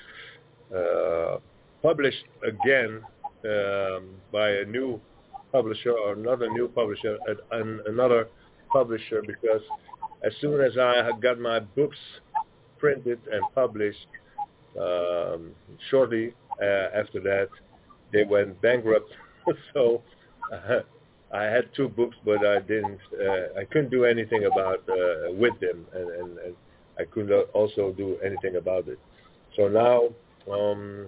uh, published again um, by a new publisher, or not a new publisher, an, another publisher, because as soon as I got my books printed and published, um, shortly uh, after that, they went bankrupt. So uh, I had two books, but I didn't, uh, I couldn't do anything about uh, with them, and, and, and I couldn't also do anything about it. So now, um,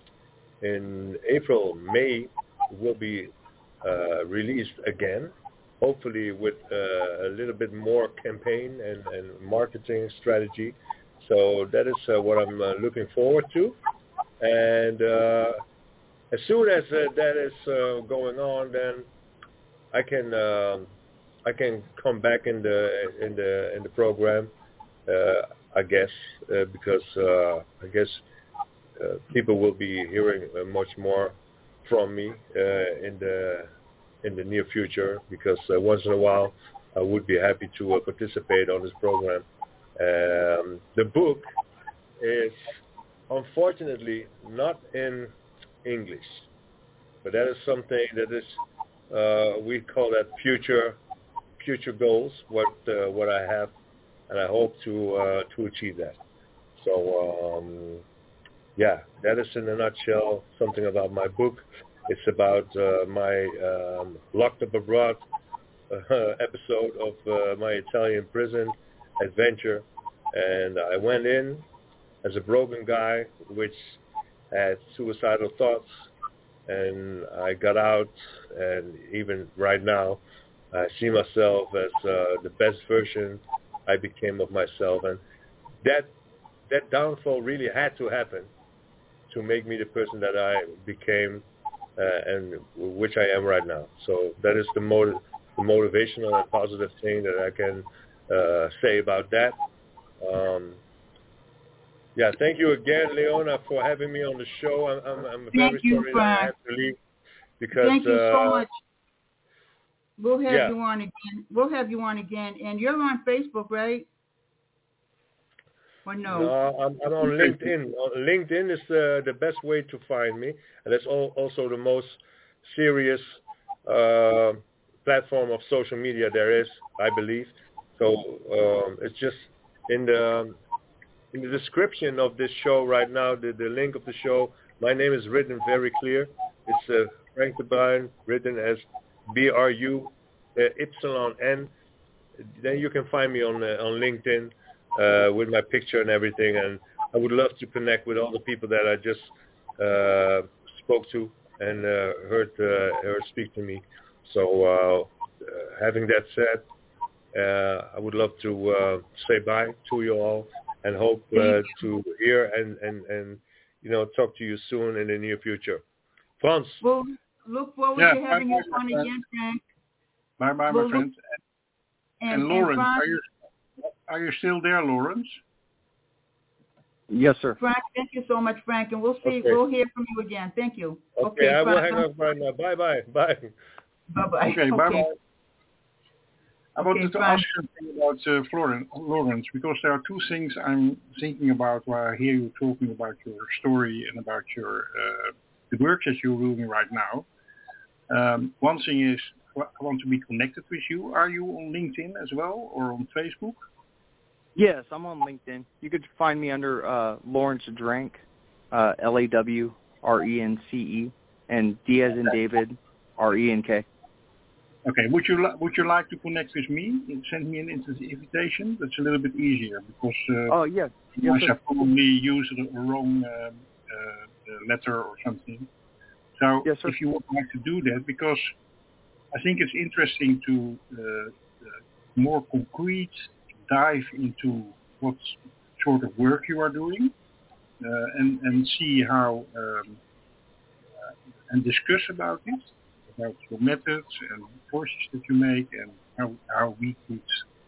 in April, May, it will be uh, released again, hopefully with uh, a little bit more campaign and, and marketing strategy. So that is uh, what I'm uh, looking forward to. And uh, as soon as uh, that is uh, going on, then I can uh, I can come back in the in the in the program, uh, I guess, uh, because uh, I guess uh, people will be hearing uh, much more from me uh, in the in the near future, because uh, once in a while I would be happy to uh, participate on this program. Um, the book is unfortunately not in English, but that is something that is uh, we call that future future goals. What uh, what I have, and I hope to uh, to achieve that. So um, yeah, that is in a nutshell something about my book. It's about uh, my um, Locked Up Abroad uh, episode of uh, my Italian prison adventure. And I went in as a broken guy, which had suicidal thoughts, and I got out, and even right now, I see myself as uh, the best version I became of myself. And that that downfall really had to happen to make me the person that I became, uh, and which I am right now. So that is the, motiv- the motivational and positive thing that I can uh, say about that. Um, yeah, thank you again, Leona, for having me on the show. I'm, I'm, I'm very Thank you, sorry Frank. that I have to leave because. Thank you uh, so much. We'll have yeah. you on again. We'll have you on again, and you're on Facebook, right? Or no? No, I'm, I'm on LinkedIn. LinkedIn is the the best way to find me, and that's all, also the most serious uh, platform of social media there is, I believe. So um, it's just in the in the description of this show right now, the, the link of the show. My name is written very clear. It's uh, Frank de Bruin, written as B R U Y N. Then you can find me on uh, on LinkedIn uh, with my picture and everything. And I would love to connect with all the people that I just uh, spoke to and uh, heard uh, heard speak to me. So uh, uh, having that said, uh, I would love to uh, say bye to you all, and hope uh, to hear and, and, and you know talk to you soon in the near future. Frans. Well, look forward Yeah, to having bye, you bye, on bye. again, Frank. Bye bye, Well, my friend. And, And and Lawrence, Frank, are you are you still there, Lawrence? Yes, sir. Frank, thank you so much, Frank, and we'll see. Okay. We'll hear from you again. Thank you. Okay, I will Frank. hang up right now. Bye bye. Bye. Bye bye. Okay, bye bye. I Okay, wanted to Frank. ask you about uh, Florence, Lawrence, because there are two things I'm thinking about while I hear you talking about your story and about your uh, the work that you're doing right now. Um, one thing is, I want to be connected with you. Are you on LinkedIn as well or on Facebook? Yes, I'm on LinkedIn. You could find me under uh, Lawrence Drank, uh, L A W R E N C E, and D as in David, R E N K. Okay. Would you li- would you like to connect with me and send me an invitation? That's a little bit easier because uh, oh yes, yes, I probably used a wrong um, uh, letter or something. So yes, if you would like to do that, because I think it's interesting to uh, uh, more concrete dive into what sort of work you are doing uh, and and see how um, uh, and discuss about it. About your methods and choices that you make and how, how we could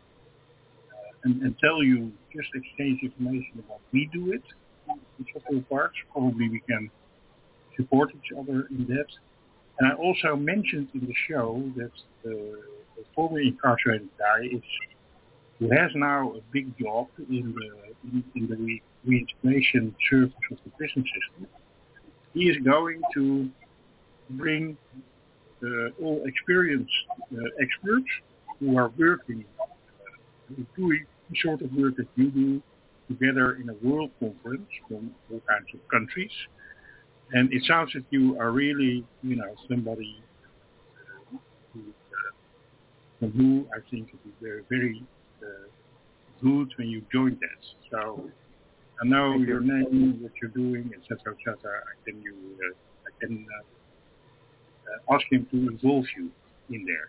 uh, and, and tell you, just exchange information about we do it in several parts. Probably we can support each other in that. And I also mentioned in the show that the, the formerly incarcerated guy is who has now a big job in the in, in the re- reintegration service of the prison system. He is going to bring Uh, all experienced uh, experts who are working, uh, doing the sort of work that you do, together in a world conference from all kinds of countries. And it sounds that you are really, you know, somebody uh, who, uh, from who I think it is very, very uh, good when you join that. So I know your name, what you're doing, et cetera, et cetera. I can you, uh, I can. Uh, Uh, ask him to involve you in there.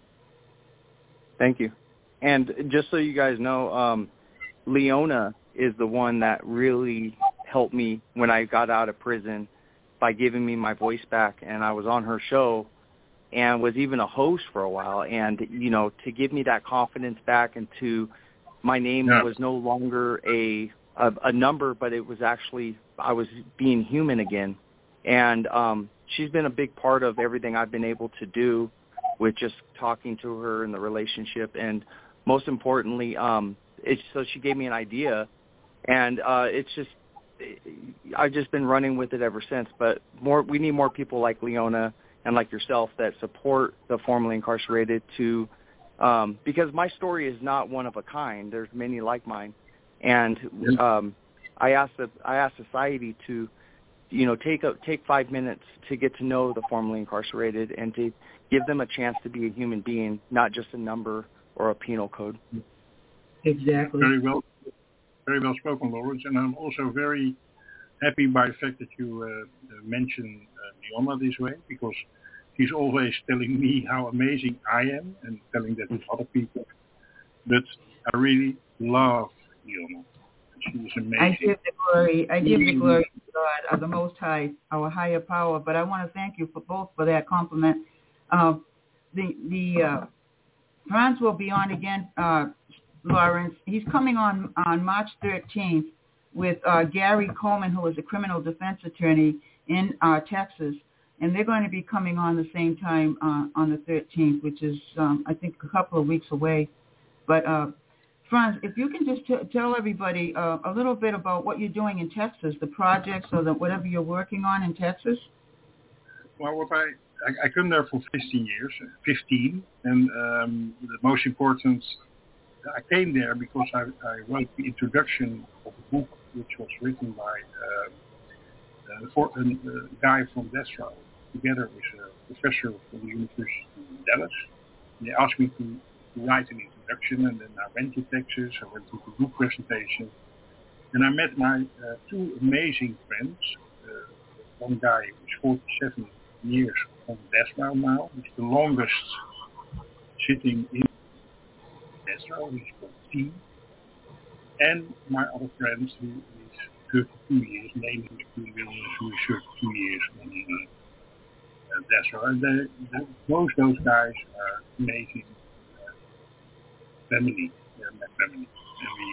Thank you. And just so you guys know, um, Leona is the one that really helped me when I got out of prison by giving me my voice back, and I was on her show and was even a host for a while. And, you know, to give me that confidence back and to my name yeah. was no longer a, a a number, but it was actually, I was being human again. And um, she's been a big part of everything I've been able to do with just talking to her in the relationship. And most importantly, um, it's, so she gave me an idea, and uh, it's just, I've just been running with it ever since. But more, we need more people like Leona and like yourself that support the formerly incarcerated to, um, because my story is not one of a kind. There's many like mine. And um, I ask the, I ask society to, you know, take a, take five minutes to get to know the formerly incarcerated and to give them a chance to be a human being, not just a number or a penal code. Exactly. Very well, very well spoken, Lawrence. And I'm also very happy by the fact that you uh, mentioned uh, Leona this way, because she's always telling me how amazing I am and telling that to other people. But I really love Leona. She was amazing. I give the glory. I give the glory to God, uh, the Most High, our higher power. But I want to thank you for both for that compliment. Uh, the the uh, Franz will be on again, uh, Lawrence. He's coming on on March thirteenth with uh, Gary Coleman, who is a criminal defense attorney in uh, Texas, and they're going to be coming on the same time uh, on the thirteenth, which is um, I think a couple of weeks away. But uh, Franz, if you can just t- tell everybody uh, a little bit about what you're doing in Texas, the projects or the, whatever you're working on in Texas. Well, what I, I, I came there for fifteen years, fifteen, and um, the most important, I came there because I, I wrote the introduction of a book which was written by uh, uh, for, a, a guy from Desro, together with a professor from the University of Dallas. And they asked me to write an introduction, and then I went to Texas, I went to the book presentation, and I met my uh, two amazing friends. Uh, one guy was forty-seven years on death row now, he's the longest sitting in death row, he's called T. And my other friend who is thirty-two years, naming Koen Williams, who is thirty-two years on uh, death row. And they, they, both those guys are amazing. Family, yeah, my family, and we.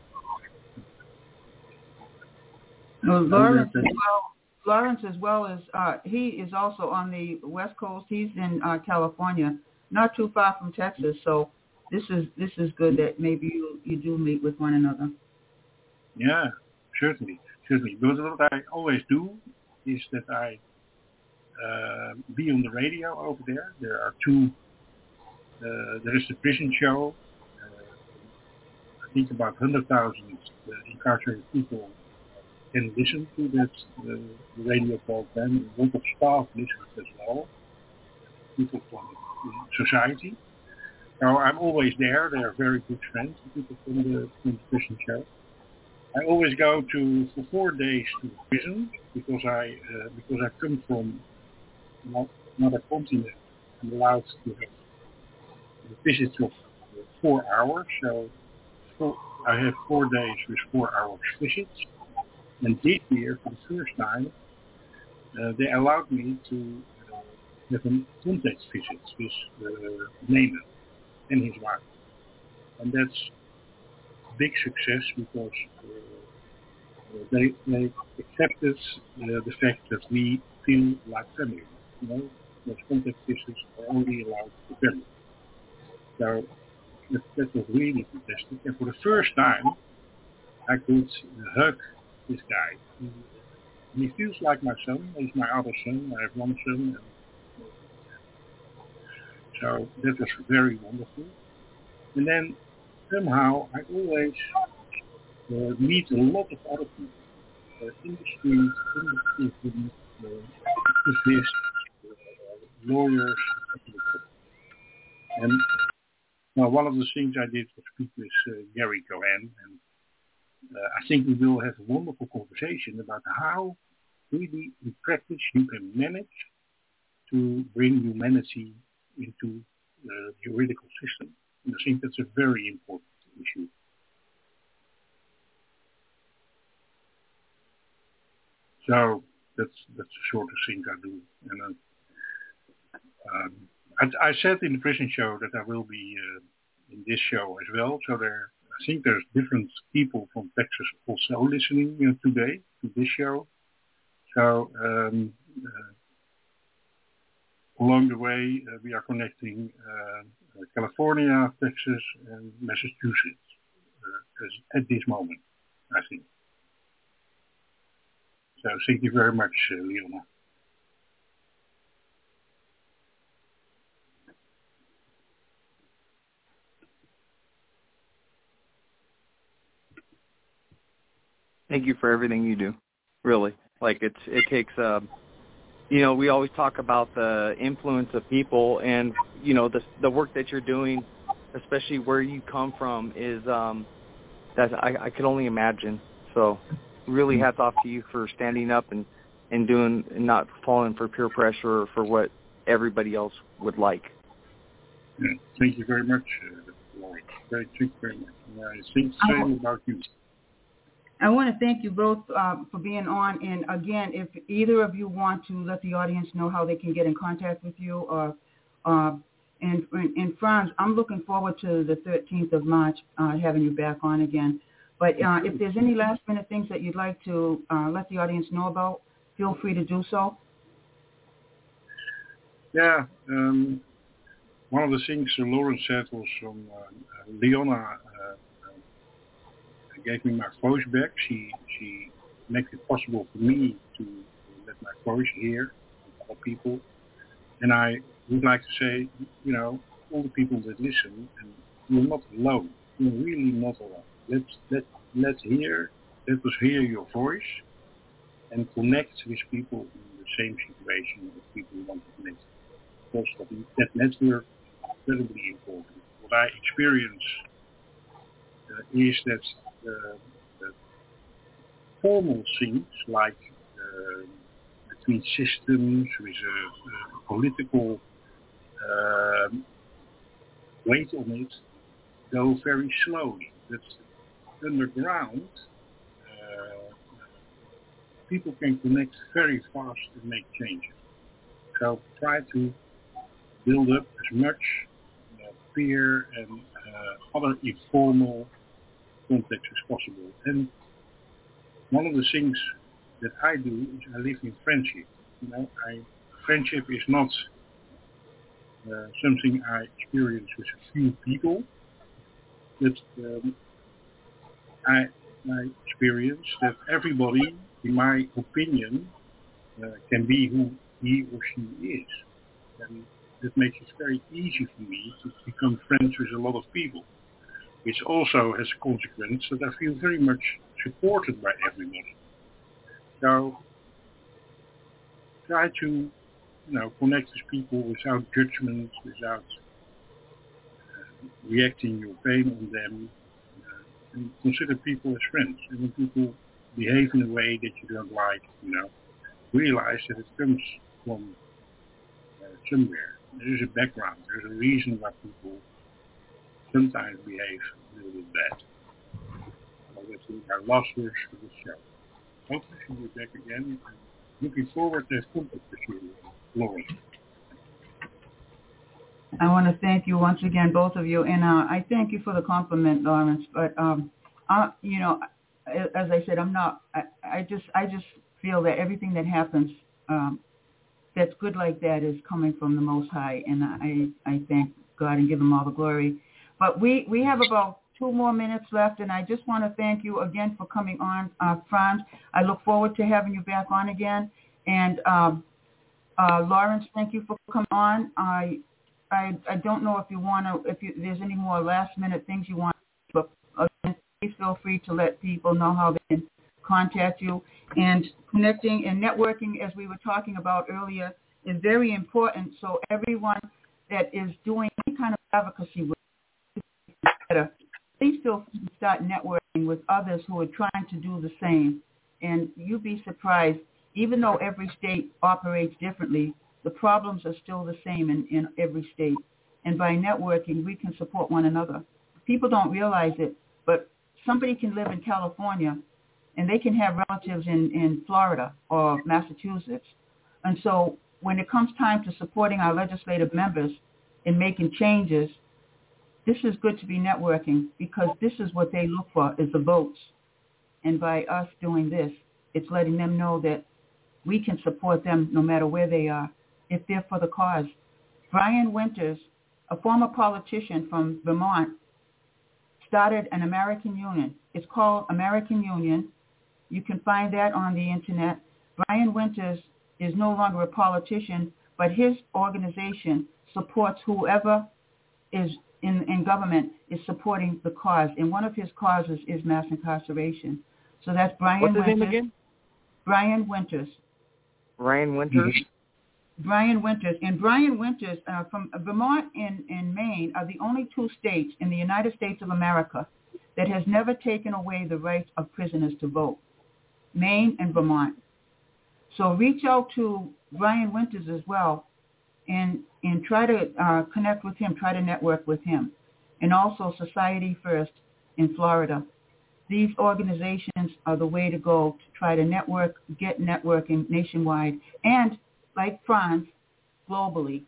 Uh, well, Lawrence, as well, Lawrence, as well as uh, he is also on the West Coast. He's in uh, California, not too far from Texas. So this is this is good that maybe you, you do meet with one another. Yeah, certainly, certainly. Because what I always do is that I uh, be on the radio over there. There are two uh, there is the prison show. Uh, I think about one hundred thousand uh, incarcerated people can listen to that uh, radio program. A lot of staff listens as well. People from the society. So I'm always there. They are very good friends, the people from the, from the prison show. I always go to for four days to prison because I uh, because I come from not, another continent. I'm allowed to have visits of four hours. So four, I have four days with four hours visits. And this year, for the first time, uh, they allowed me to uh, have a contact visit with uh, Neyman and his wife. And that's a big success because uh, they, they accepted uh, the fact that we feel like family. You know, those contact visits are only allowed to family. So that, that was really fantastic. And for the first time, I could uh, hug this guy. He, he feels like my son. He's my other son. I have one son. And so that was very wonderful. And then somehow I always uh, meet a lot of other people uh, in the street, in the prison, uh, activists, uh, lawyers. And well, one of the things I did was speak with uh, Gary Cohen, and uh, I think we will have a wonderful conversation about how really in practice you can manage to bring humanity into the juridical system. And I think that's a very important issue. So that's that's the sort of thing I do. And uh, um, I, I said in the prison show that I will be uh, in this show as well. So there, I think there's different people from Texas also listening uh, today to this show. So um, uh, along the way, uh, we are connecting uh, California, Texas, and Massachusetts uh, at this moment, I think. So thank you very much, uh, Leona. Thank you for everything you do. Really, like it's it takes. Uh, you know, we always talk about the influence of people, and you know the the work that you're doing, especially where you come from, is um, that I, I could only imagine. So, really, hats off to you for standing up and, and doing and not falling for peer pressure or for what everybody else would like. Yeah, thank you very much, uh, Laurie. Thank you very much. I think the same about you. I want to thank you both uh, for being on. And again, if either of you want to let the audience know how they can get in contact with you, or uh, and, and Franz, I'm looking forward to the thirteenth of March uh, having you back on again. But uh, if there's any last minute things that you'd like to uh, let the audience know about, feel free to do so. Yeah, um, one of the things uh, Lawrence said was from uh, Leona. Uh, gave me my voice back. She she makes it possible for me to let my voice hear with other people. And I would like to say, you know, all the people that listen, and you're not alone. You're really not alone. Let's let let's hear let us hear your voice and connect with people in the same situation that people want to connect. Because that network is incredibly important. What I experience uh, is that Uh, uh, formal things like uh, between systems with a, a political uh, weight on it go very slowly. That's underground. Uh, people can connect very fast and make changes. So try to build up as much uh, peer and uh, other informal context as possible. And one of the things that I do is I live in friendship. You know, I, friendship is not uh, something I experience with a few people, but um, I, I experience that everybody, in my opinion, uh, can be who he or she is. And it makes it very easy for me to become friends with a lot of people, which also has a consequence that I feel very much supported by everybody. So try to, you know, connect with people without judgment, without uh, reacting your pain on them, uh, and consider people as friends. And when people behave in a way that you don't like, you know, realize that it comes from uh, somewhere. There is a background. There's a reason why people sometimes behave a little bit bad. So that's our last words for this show. Hopefully she'll be back again. I'm looking forward to have contact with you, Lauren. I want to thank you once again, both of you, and uh, I thank you for the compliment, Lawrence. But um, I, you know, as I said, I'm not. I, I just, I just feel that everything that happens um, that's good like that is coming from the Most High, and I, I thank God and give Him all the glory. But we, we have about two more minutes left, and I just want to thank you again for coming on, uh, Franz. I look forward to having you back on again. And um, uh, Lawrence, thank you for coming on. I, I, I don't know if you want to, if you, there's any more last-minute things you want, but again, please feel free to let people know how they can contact you. And connecting and networking, as we were talking about earlier, is very important. So everyone that is doing any kind of advocacy work, better, please feel free to start networking with others who are trying to do the same. And you'd be surprised, even though every state operates differently, the problems are still the same in, in every state. And by networking, we can support one another. People don't realize it, but somebody can live in California and they can have relatives in, in Florida or Massachusetts. And so when it comes time to supporting our legislative members in making changes, this is good to be networking, because this is what they look for, is the votes. And by us doing this, it's letting them know that we can support them no matter where they are, if they're for the cause. Brian Winters, a former politician from Vermont, started an American Union. It's called American Union. You can find that on the internet. Brian Winters is no longer a politician, but his organization supports whoever is in, in government is supporting the cause. And one of his causes is mass incarceration. So that's Brian What's his Winters. name again? Brian Winters. Brian Winters? Brian Winters. And Brian Winters uh, from Vermont and, and Maine are the only two states in the United States of America that has never taken away the rights of prisoners to vote. Maine and Vermont. So reach out to Brian Winters as well and and try to uh, connect with him, try to network with him. And also Society First in Florida. These organizations are the way to go to try to network, get networking nationwide, and like Franz, globally.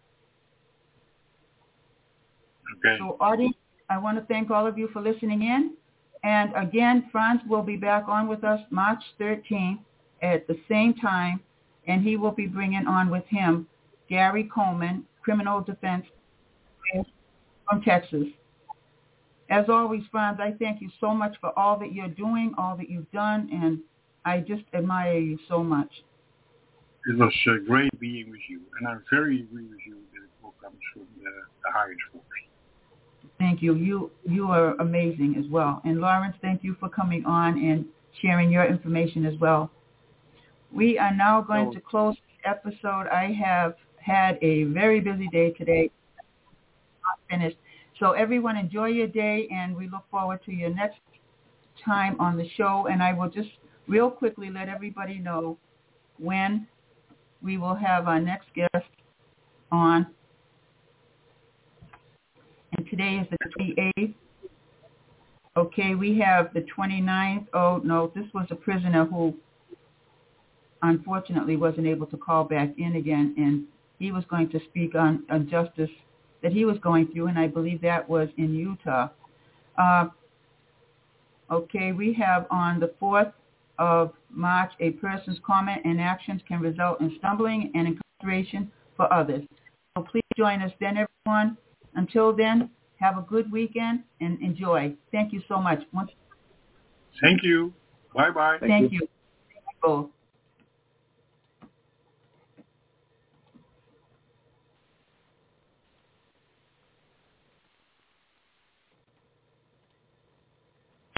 Okay. So audience, I want to thank all of you for listening in. And again, Franz will be back on with us March thirteenth at the same time, and he will be bringing on with him Gary Coleman, criminal defense from Texas. As always, Franz, I thank you so much for all that you're doing, all that you've done, and I just admire you so much. It was uh, great being with you, and I very agree with you that it all comes from the, the highest force. Thank you. You you are amazing as well. And Lawrence, thank you for coming on and sharing your information as well. We are now going No. to close this episode. I have had a very busy day today. Not finished. So everyone enjoy your day, and we look forward to your next time on the show. And I will just real quickly let everybody know when we will have our next guest on. And today is the twenty-eighth. Okay, we have the twenty-ninth. Oh, no, this was a prisoner who unfortunately wasn't able to call back in again, and he was going to speak on, on justice that he was going through, and I believe that was in Utah. Uh, okay, we have on the fourth of March, a person's comment and actions can result in stumbling and incarceration for others. So please join us then, everyone. Until then, have a good weekend and enjoy. Thank you so much. Thank you. Bye-bye. Thank you. Thank you both.